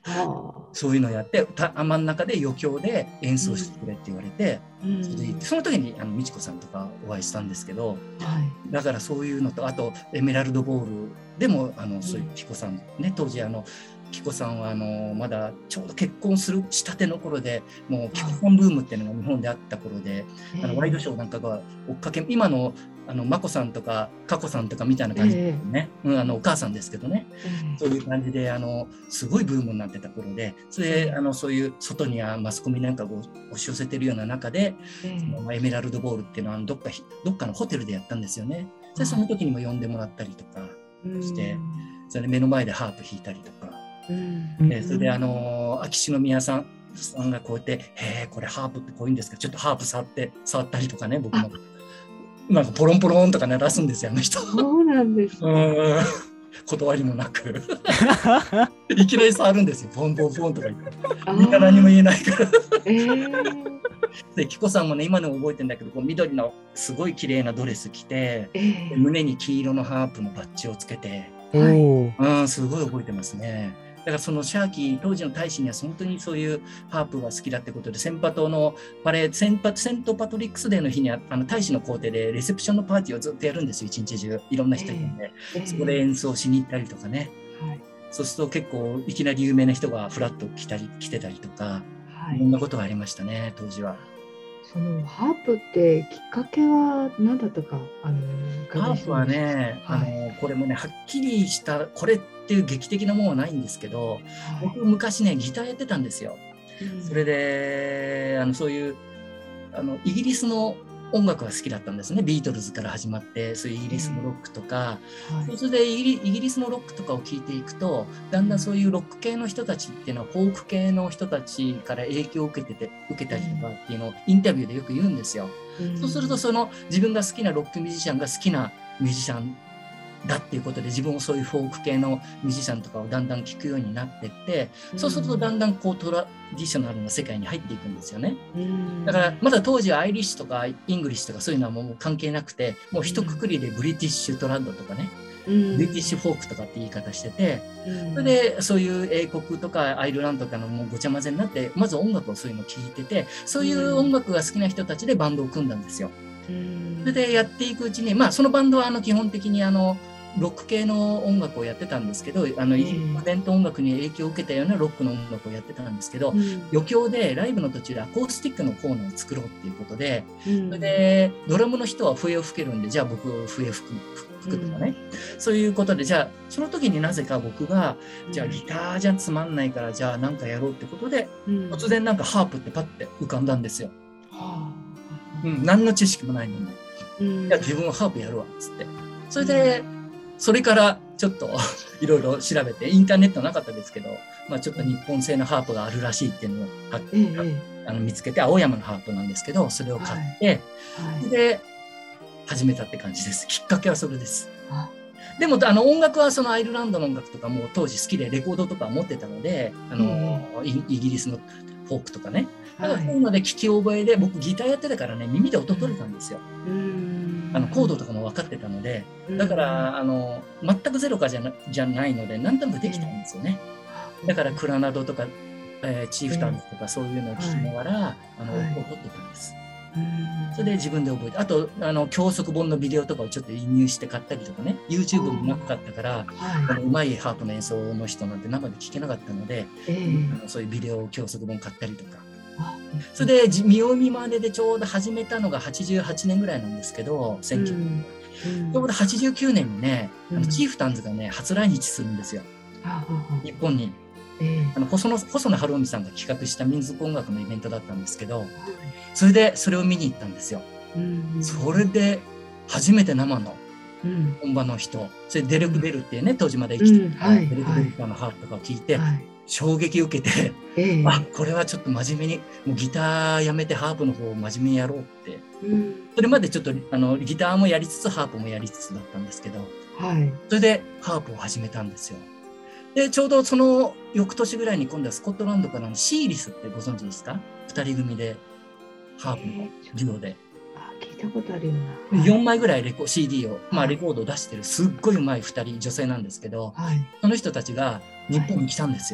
そういうのをやって真ん中で余興で演奏してくれって言われて、その時に美智子さんとかお会いしたんですけど、だからそういうのと、あとエメラルドボールでもそういうピコさんね、当時ピコさんはまだちょうど結婚したての頃で、もうピコさんブームっていうのが日本であった頃で、ワイドショーなんかが追っかけ、今の眞子さんとか佳子さんとかみたいな感じですね、お母さんですけどね、そういう感じですごいブームになってた頃で、それでそういう外にはマスコミなんかを押し寄せてるような中で、エメラルドボールっていうのはどっかのホテルでやったんですよね。でその時にも呼んでもらったりとかして、それで目の前でハープ弾いたりとか、それで秋篠宮さんがこうやって「これハープってこういうんですか、ちょっとハープ触ったりとかね、僕もなんかポロンポロンとか鳴らすんですよ、人。 そうなんです。 断りもなくいきなり触るんですよ、ポンポンポンとか言ってみんな何も言えないからで紀子さんもね、今でも覚えてるんだけど、こう緑のすごい綺麗なドレス着て、胸に黄色のハープのバッジをつけて、すごい覚えてますね。だからそのシャーキー当時の大使には本当にそういうハープが好きだってことで、セントパトリックスデーの日には大使の公邸でレセプションのパーティーをずっとやるんですよ、一日中いろんな人いるんで、そこで演奏しに行ったりとかね、そうすると結構いきなり有名な人がフラッと来てたりとか、いろんなことがありましたね、当時は。 そのハープってきっかけは何だったかハープはね、これもねはっきりしたこれっていう劇的なものはないんですけど、僕昔ねギターやってたんですよ。それでそういうイギリスの音楽が好きだったんですね。ビートルズから始まって、そういうイギリスのロックとか、それでイギリスのロックとかを聴いていくと、だんだんそういうロック系の人たちっていうのはフォーク系の人たちから影響を受けたりとかっていうのをインタビューでよく言うんですよ。そうすると自分が好きなロックミュージシャンが好きなミュージシャンだっていうことで、自分もそういうフォーク系のミュージシャンとかをだんだん聴くようになっていって、そうするとだんだんこうトラディショナルな世界に入っていくんですよね。だからまだ当時はアイリッシュとかイングリッシュとかそういうのはもう関係なくて、もう一括りでブリティッシュトラッドとかね、ブリティッシュフォークとかって言い方してて、それでそういう英国とかアイルランドとかのもうごちゃ混ぜになって、まず音楽をそういうのを聴いてて、そういう音楽が好きな人たちでバンドを組んだんですよ。それでやっていくうちに、そのバンドは基本的にロック系の音楽をやってたんですけど、イギリスの伝統音楽に影響を受けたようなロックの音楽をやってたんですけど、余興でライブの途中でアコースティックのコーナーを作ろうっていうことで、それでドラムの人は笛を吹けるんで、じゃあ僕笛吹くとかね、そういうことで、じゃあその時になぜか僕がじゃあギターじゃつまんないからじゃあなんかやろうってことで、突然なんかハープってパッて浮かんだんですよ。何の知識もないのに、じゃあ自分はハープやるわっつって、それでそれからちょっといろいろ調べて、インターネットなかったですけど、ちょっと日本製のハープがあるらしいっていうのを見つけて、青山のハープなんですけど、それを買って、で始めたって感じです。きっかけはそれです。でも音楽はそのアイルランドの音楽とかも当時好きでレコードとか持ってたので、イギリスのフォークとかね、だからそういうので聞き覚えで、僕ギターやってたからね、耳で音取れたんですよ。コードとかも分かってたので、だから全くゼロかじゃないので何となくできたんですよね。だからクラナドとか、チーフタンズとかそういうのを聞きながら音を取ってたんです。それで自分で覚えて、あと教則本のビデオとかをちょっと輸入して買ったりとかね、 YouTube もなかったから、うまいハープの演奏の人なんて生で聞けなかったので、そういうビデオ教則本買ったりとか、それで見よう見まねでちょうど始めたのが88年ぐらいなんですけど、ちょうど89年にね、チーフタンズがね初来日するんですよ、日本に。細野晴臣さんが企画した民族音楽のイベントだったんですけど、それを見に行ったんですよ。それで初めて生の本場の人、それデレク・ベルっていうね、当時まで生きてたデレク・ベルさんのハープとかを聞いて衝撃を受けて、これはちょっと真面目にもうギターやめてハープの方を真面目にやろうって、それまでちょっとギターもやりつつハープもやりつつだったんですけど、それでハープを始めたんですよ。でちょうどその翌年ぐらいに今度はスコットランドからのシーリスってご存知ですか？2人組でハープのデュオで、 聞いたことあるような、 4枚ぐらいCD を、レコードを出してるすっごい上手い2人女性なんですけど、その人たちが日本に来たんですよ。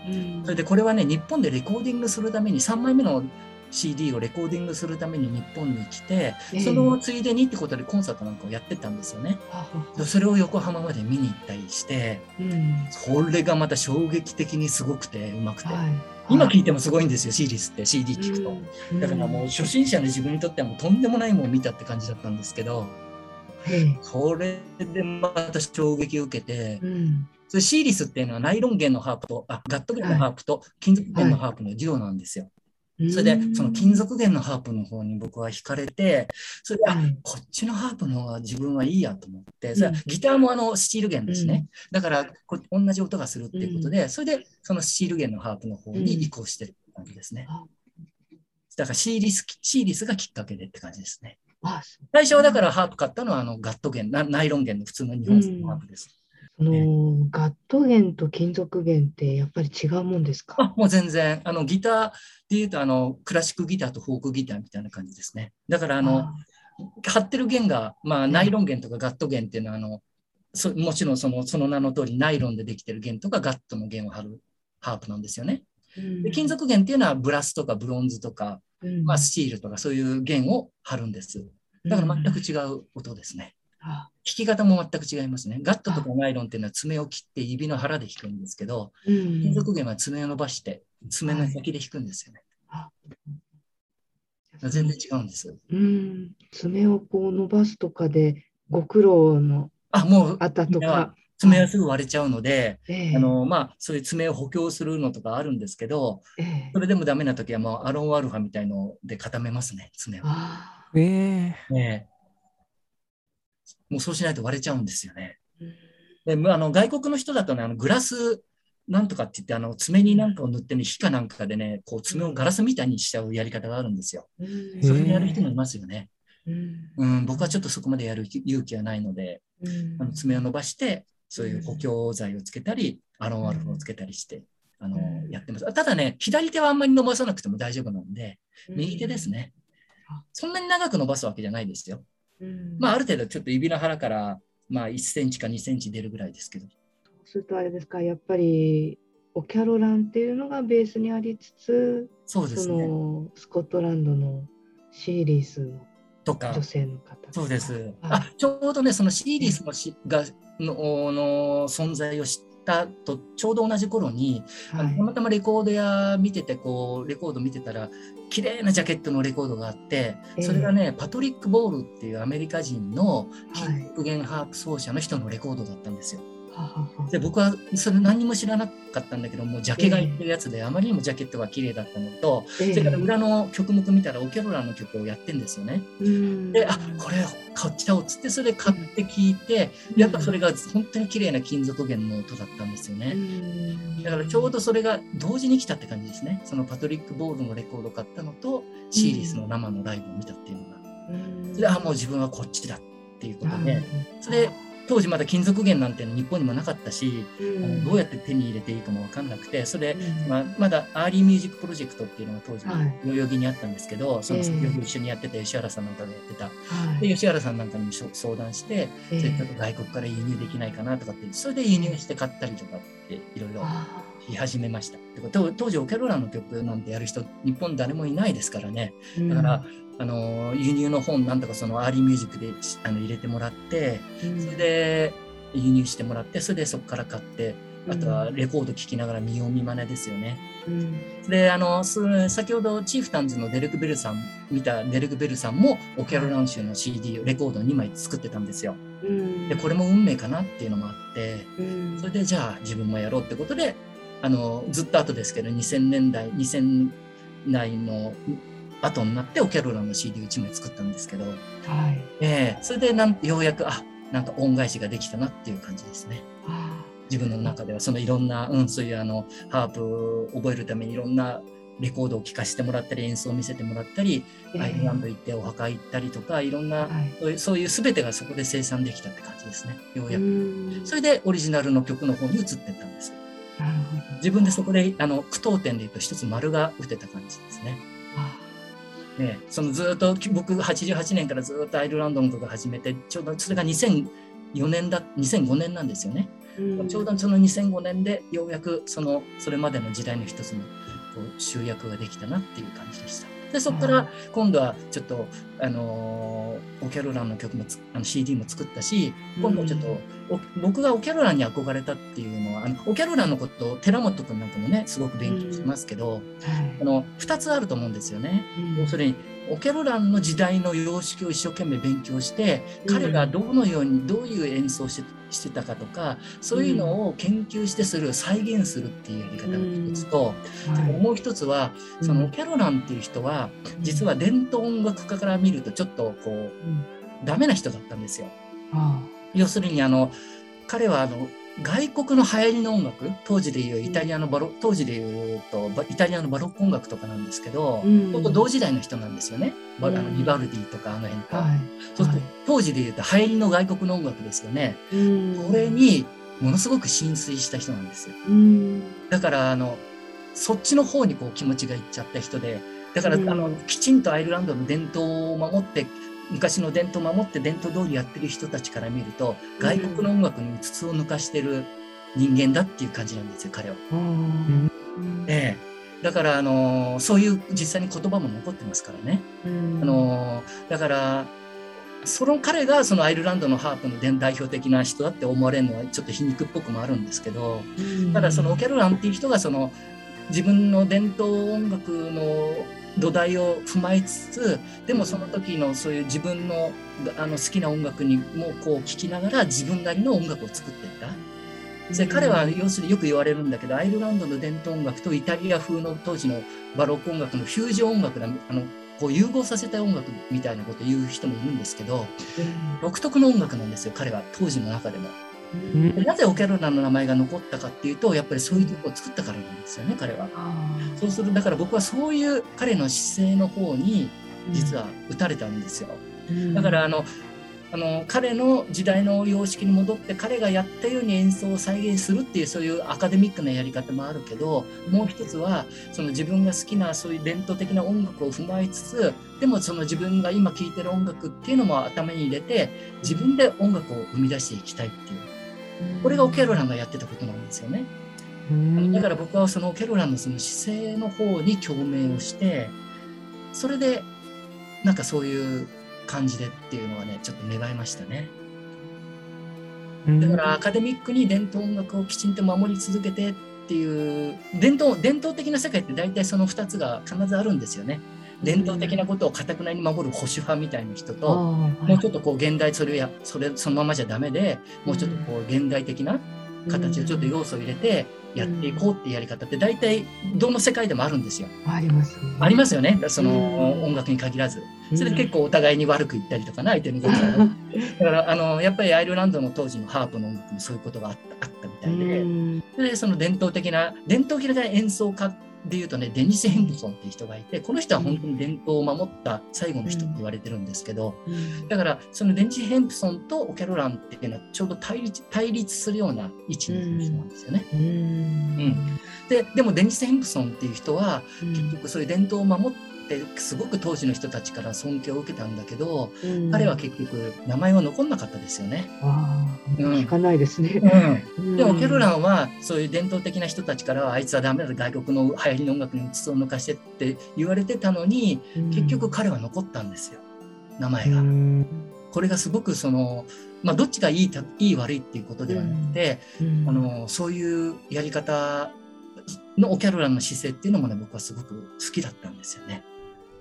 それでこれはね、日本でレコーディングするために3枚目の CD をレコーディングするために日本に来て、そのついでにってことでコンサートなんかをやってたんですよね。それを横浜まで見に行ったりして、それがまた衝撃的にすごくてうまくて、今聞いてもすごいんですよ、シーリスって CD 聞くと。だからもう初心者の自分にとってはもうとんでもないもん見たって感じだったんですけど、それでまた衝撃を受けて、それシーリスっていうのはナイロン弦のハープとガット弦のハープと金属弦のハープのデュオなんですよ。それでその金属弦のハープの方に僕は惹かれて、それでこっちのハープの方が自分はいいやと思って、それはギターもスチール弦ですね。だから同じ音がするっていうことで、それでそのスチール弦のハープの方に移行してる感じですね。だからシーリスがきっかけでって感じですね。最初はだからハープ買ったのはガット弦、ナイロン弦の普通の日本製のハープです。 ガット弦と金属弦ってやっぱり違うもんですか？ もう全然ギターでいうとクラシックギターとフォークギターみたいな感じですね。だから張ってる弦が、ナイロン弦とかガット弦っていうのはもちろんその名の通りナイロンでできてる弦とかガットの弦を張るハープなんですよね。で金属弦っていうのはブラスとかブロンズとか、スチールとかそういう弦を張るんです。だから全く違う音ですね。弾き方も全く違いますね。ガットとかナイロンっていうのは爪を切って指の腹で弾くんですけど、金属弦は爪を伸ばして爪の先で弾くんですよね。全然違うんです。 爪をこう伸ばすとかでご苦労のあったとか。 爪はすぐ割れちゃうので、そういう爪を補強するのとかあるんですけど、それでもダメな時はもうアロンアルファみたいので固めますね、爪を。もうそうしないと割れちゃうんですよね。で外国の人だとね、グラスなんとかって言って、爪になんかを塗ってね、火かなんかでね、こう爪をガラスみたいにしちゃうやり方があるんですよ。それでやる人もいますよね。僕はちょっとそこまでやる勇気はないので、爪を伸ばして、そういう補強剤をつけたり、アロンアルファをつけたりして、やってます。ただね、左手はあんまり伸ばさなくても大丈夫なんで、右手ですね。そんなに長く伸ばすわけじゃないですよ。ある程度ちょっと指の腹から1センチか2センチ出るぐらいですけど。 そうするとあれですか、やっぱりオキャロランっていうのがベースにありつつ、 そうですね、 スコットランドのシーリスのとか女性の方。 そうです。ちょうどね、そのシーリスの存在を知ったとちょうど同じ頃に、たまたまレコード屋見てて、レコード見てたら綺麗なジャケットのレコードがあって、それがね、パトリック・ボールっていうアメリカ人の金属弦ハープ奏者の人のレコードだったんですよ。で僕はそれ何も知らなかったんだけども、ジャケ買いっていうやつであまりにもジャケットが綺麗だったのと、それから裏の曲目見たらオキャロランの曲をやってんですよね。でこれ買っちゃおうっつって、それで買って聴いて、やっぱそれが本当に綺麗な金属弦の音だったんですよね。だからちょうどそれが同時に来たって感じですね。そのパトリック・ボールのレコードを買ったのと、シーリスの生のライブを見たっていうのが、それでもう自分はこっちだっていうことで、それで当時まだ金属弦なんて日本にもなかったし、どうやって手に入れていいかも分かんなくて、それで、まだアーリーミュージックプロジェクトっていうのが当時代々木にあったんですけど、その一緒にやってた吉原さんなんかがやってた、で吉原さんなんかにも相談して、それちょっと外国から輸入できないかなとかって、それで輸入して買ったりとかっていろいろし始めました。当時オキャロランの曲なんてやる人日本誰もいないですからね。だから輸入の本なんとかそのアーリーミュージックで入れてもらって、それで輸入してもらって、それでそこから買って、あとはレコード聴きながら見よう見まねですよね。で先ほどチーフタンズのデレク・ベルさん見たデレク・ベルさんもオキャロラン州の CD レコードを2枚作ってたんですよ。でこれも運命かなっていうのもあって、それでじゃあ自分もやろうってことで、ずっと後ですけど2000年代の後になってオキャロランの CD を1枚作ったんですけど、それでようやくなんか恩返しができたなっていう感じですね。自分の中ではそのいろんな、そういうハープを覚えるためにいろんなレコードを聴かせてもらったり、演奏を見せてもらったり、アイルランド行ってお墓行ったりとか、いろんな、そういう全てがそこで生産できたって感じですね、ようやく。それでオリジナルの曲の方に移っていったんです。自分でそこで句読点で言うと一つ丸が打てた感じですね。そのずっと僕88年からずっとアイルランドのことを始めて、ちょうどそれが2005年なんですよね。 ちょうどその2005年でようやくそれまでの時代の一つにこう集約ができたなっていう感じでした。でそこから今度はちょっとオキャロランの曲もCD も作ったし、今度はちょっと僕がオキャロランに憧れたっていうのはオキャロランのことを寺本君なんかもねすごく勉強してますけど、2つあると思うんですよね。要するにオキャロランの時代の様式を一生懸命勉強して、彼がどのようにどういう演奏をしてたかとか、そういうのを研究してそれを再現するっていうやり方が一つと、もう一つはそのオキャロランっていう人は実は伝統音楽家から見るとちょっとこうダメな人だったんですよ。要するに彼は外国の流行りの音楽、当時でいうイタリアの当時でいうとイタリアのバロック音楽とかなんですけど、同時代の人なんですよね。ビバルディとか辺と、そうすると当時でいうと流行りの外国の音楽ですよね。これにものすごく浸水した人なんですよ。だからそっちの方にこう気持ちがいっちゃった人で、だからきちんとアイルランドの伝統を守って昔の伝統を守って伝統通りやってる人たちから見ると、外国の音楽に筒を抜かしてる人間だっていう感じなんですよ、彼は。だからそういう実際に言葉も残ってますからね。だから彼がそのアイルランドのハープの代表的な人だって思われるのはちょっと皮肉っぽくもあるんですけど、ただそのオキャロランっていう人が自分の伝統音楽の土台を踏まえつつ、でもその時のそういう自分の好きな音楽にもこう聴きながら自分なりの音楽を作っていった。で彼は要するによく言われるんだけど、アイルランドの伝統音楽とイタリア風の当時のバロック音楽のフュージョン音楽こう融合させた音楽みたいなことを言う人もいるんですけど、独特の音楽なんですよ、彼は当時の中でも。なぜオキャロランの名前が残ったかっていうと、やっぱりそういう曲を作ったからなんですよね、彼は。そうするだから僕はそういう彼の姿勢の方に実は打たれたんですよ。だから彼の時代の様式に戻って彼がやったように演奏を再現するっていう、そういうアカデミックなやり方もあるけど、もう一つはその自分が好きなそういう伝統的な音楽を踏まえつつ、でもその自分が今聴いてる音楽っていうのも頭に入れて自分で音楽を生み出していきたいっていう、これがオキャロランがやってたことなんですよね。だから僕はそのオキャロランのその姿勢の方に共鳴をして、それでなんかそういう感じでっていうのはね、ちょっと願いましたね。だからアカデミックに伝統音楽をきちんと守り続けてっていう、伝統的な世界って大体その2つが必ずあるんですよね。伝統的なことを堅くなに守る保守派みたいな人と、もうちょっとこう現代そのままじゃダメで、もうちょっとこう現代的な形をちょっと要素を入れてやっていこうっていうやり方って大体どの世界でもあるんですよ。 ありますね。 ありますよね。その音楽に限らず。それで結構お互いに悪く言ったりとかな、相手のことだからやっぱりアイルランドの当時のハープの音楽もそういうことがあったみたいで、でその伝統的な演奏家でいうとね、デニス・ヘンプソンっていう人がいて、この人は本当に伝統を守った最後の人って言われてるんですけど、だからそのデニス・ヘンプソンとオキャロランっていうのはちょうど対立するような位置にいる人なんですよね。でもデニス・ヘンプソンっていう人は結局そういう伝統を守ってすごく当時の人たちから尊敬を受けたんだけど、彼は結局名前は残んなかったですよね。 聞かないですね。 でもオキャロランはそういう伝統的な人たちからはあいつはダメだ、外国の流行りの音楽に筒を抜かしてって言われてたのに、結局彼は残ったんですよ、名前が。これがすごくどっちがいい悪いっていうことではなくて、そういうやり方のオキャロランの姿勢っていうのもね、僕はすごく好きだったんですよね。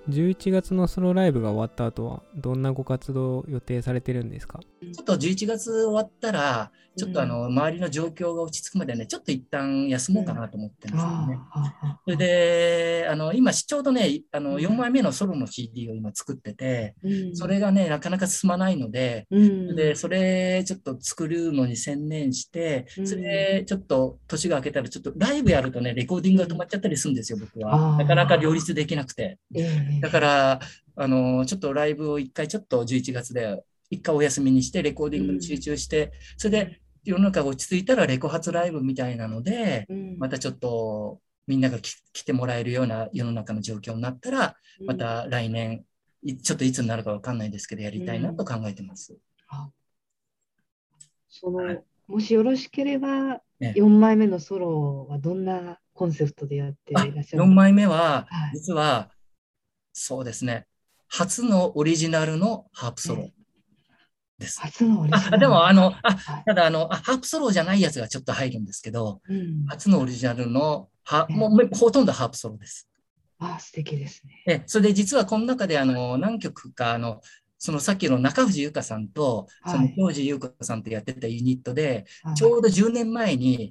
11月のソロライブが終わった後はどんなご活動を予定されてるんですか？ ちょっと11月終わったらちょっと周りの状況が落ち着くまでね、ちょっと一旦休もうかなと思ってますね。それで今ちょうどね4枚目のソロの CD を今作ってて、それがねなかなか進まないので、それちょっと作るのに専念して、それでちょっと年が明けたらちょっとライブやるとねレコーディングが止まっちゃったりするんですよ、僕は。なかなか両立できなくて。だからちょっとライブを一回ちょっと11月で一回お休みにしてレコーディングに集中して、それで世の中が落ち着いたらレコ発ライブみたいなので、またちょっとみんなが来てもらえるような世の中の状況になったら、また来年ちょっといつになるか分かんないですけどやりたいなと考えてます。 もしよろしければ、 ね 4枚目のソロはどんなコンセプトでやっていらっしゃる 4 のか。 枚目は、 はい。 実は、そうですね、初のオリジナルのハープソロです。 初のオリジナル。 でも、 はい。 ただ、ハープソロじゃないやつがちょっと入るんですけど、初のオリジナルの、もうほとんどハープソロです。 素敵ですね。 それで実はこの中で何曲かそのさっきの中藤優香さんと、その当時優香さんとやってたユニットで、ちょうど10年前に、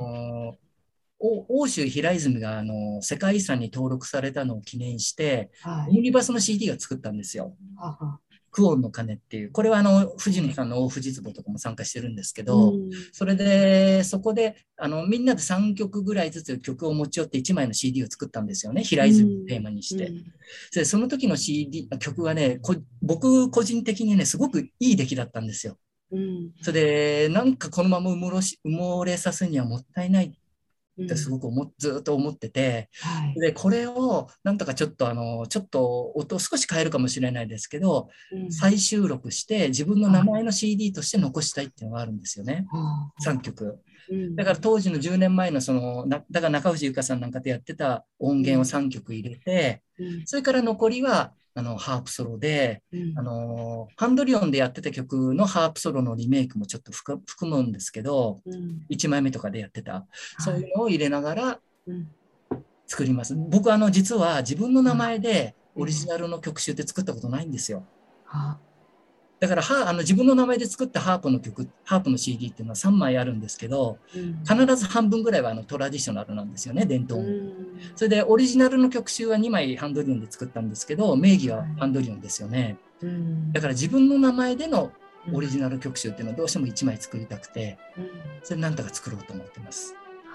欧州平泉が世界遺産に登録されたのを記念して、オムニバスの CD が作ったんですよ。クオンの鐘っていう。これは藤野さんの大藤壺とかも参加してるんですけど、それで、そこで、みんなで3曲ぐらいずつ曲を持ち寄って1枚の CD を作ったんですよね。平泉をテーマにして。で、その時の曲がね、僕個人的にね、すごくいい出来だったんですよ。それで、なんかこのまま埋もれさせにはもったいないってすごくずっと思ってて、で、これをなんとかちょっと音少し変えるかもしれないですけど、再収録して自分の名前の CD として残したいっていうのがあるんですよね。3曲。だから当時の10年前のだから中藤優香さんなんかでやってた音源を3曲入れて、それから残りはハープソロで、ハンドリオンでやってた曲のハープソロのリメイクもちょっと含むんですけど、1枚目とかでやってた、そういうのを入れながら作ります。僕実は自分の名前でオリジナルの曲集って作ったことないんですよ。だから自分の名前で作ったハープの CD っていうのは3枚あるんですけど、必ず半分ぐらいはトラディショナルなんですよね、伝統。それでオリジナルの曲集は2枚ハンドリオンで作ったんですけど、名義はハンドリオンですよね。だから自分の名前でのオリジナル曲集っていうのはどうしても1枚作りたくて、それなんとか作ろうと思ってます。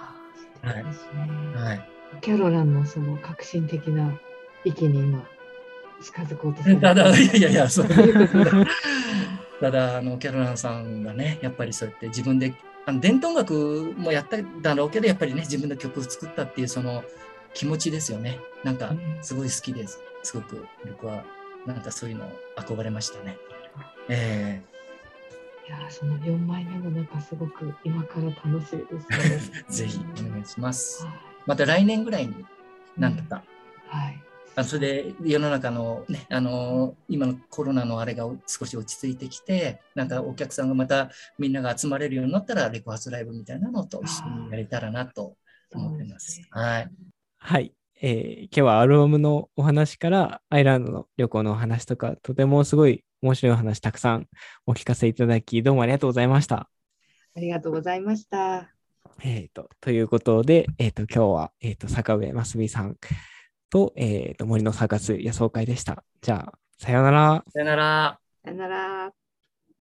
キャロランのその革新的な域に今近づこうとする。 ただキャロランさんがね、やっぱりそうやって自分で伝統楽もやっただろうけど、やっぱりね、自分の曲を作ったっていうその気持ちですよね。なんかすごい好きです。すごく僕はなんかそういうの憧れましたね。 いや、その4枚目もなんかすごく今から楽しみですね。 ぜひお願いします。また来年ぐらいになんとか。それで世の中のね、今のコロナのあれが少し落ち着いてきて、なんかお客さんがまたみんなが集まれるようになったら、レコ発ライブみたいなのと一緒にやれたらなと思ってます。 はい。今日はアルバムのお話からアイルランドの旅行のお話とか、とてもすごい面白いお話たくさんお聞かせいただき、どうもありがとうございました。 ありがとうございました。 ということで、今日は、坂上真澄さんと、森のサーカス野草会でした。じゃあ、さようなら。 さようなら。 さようなら。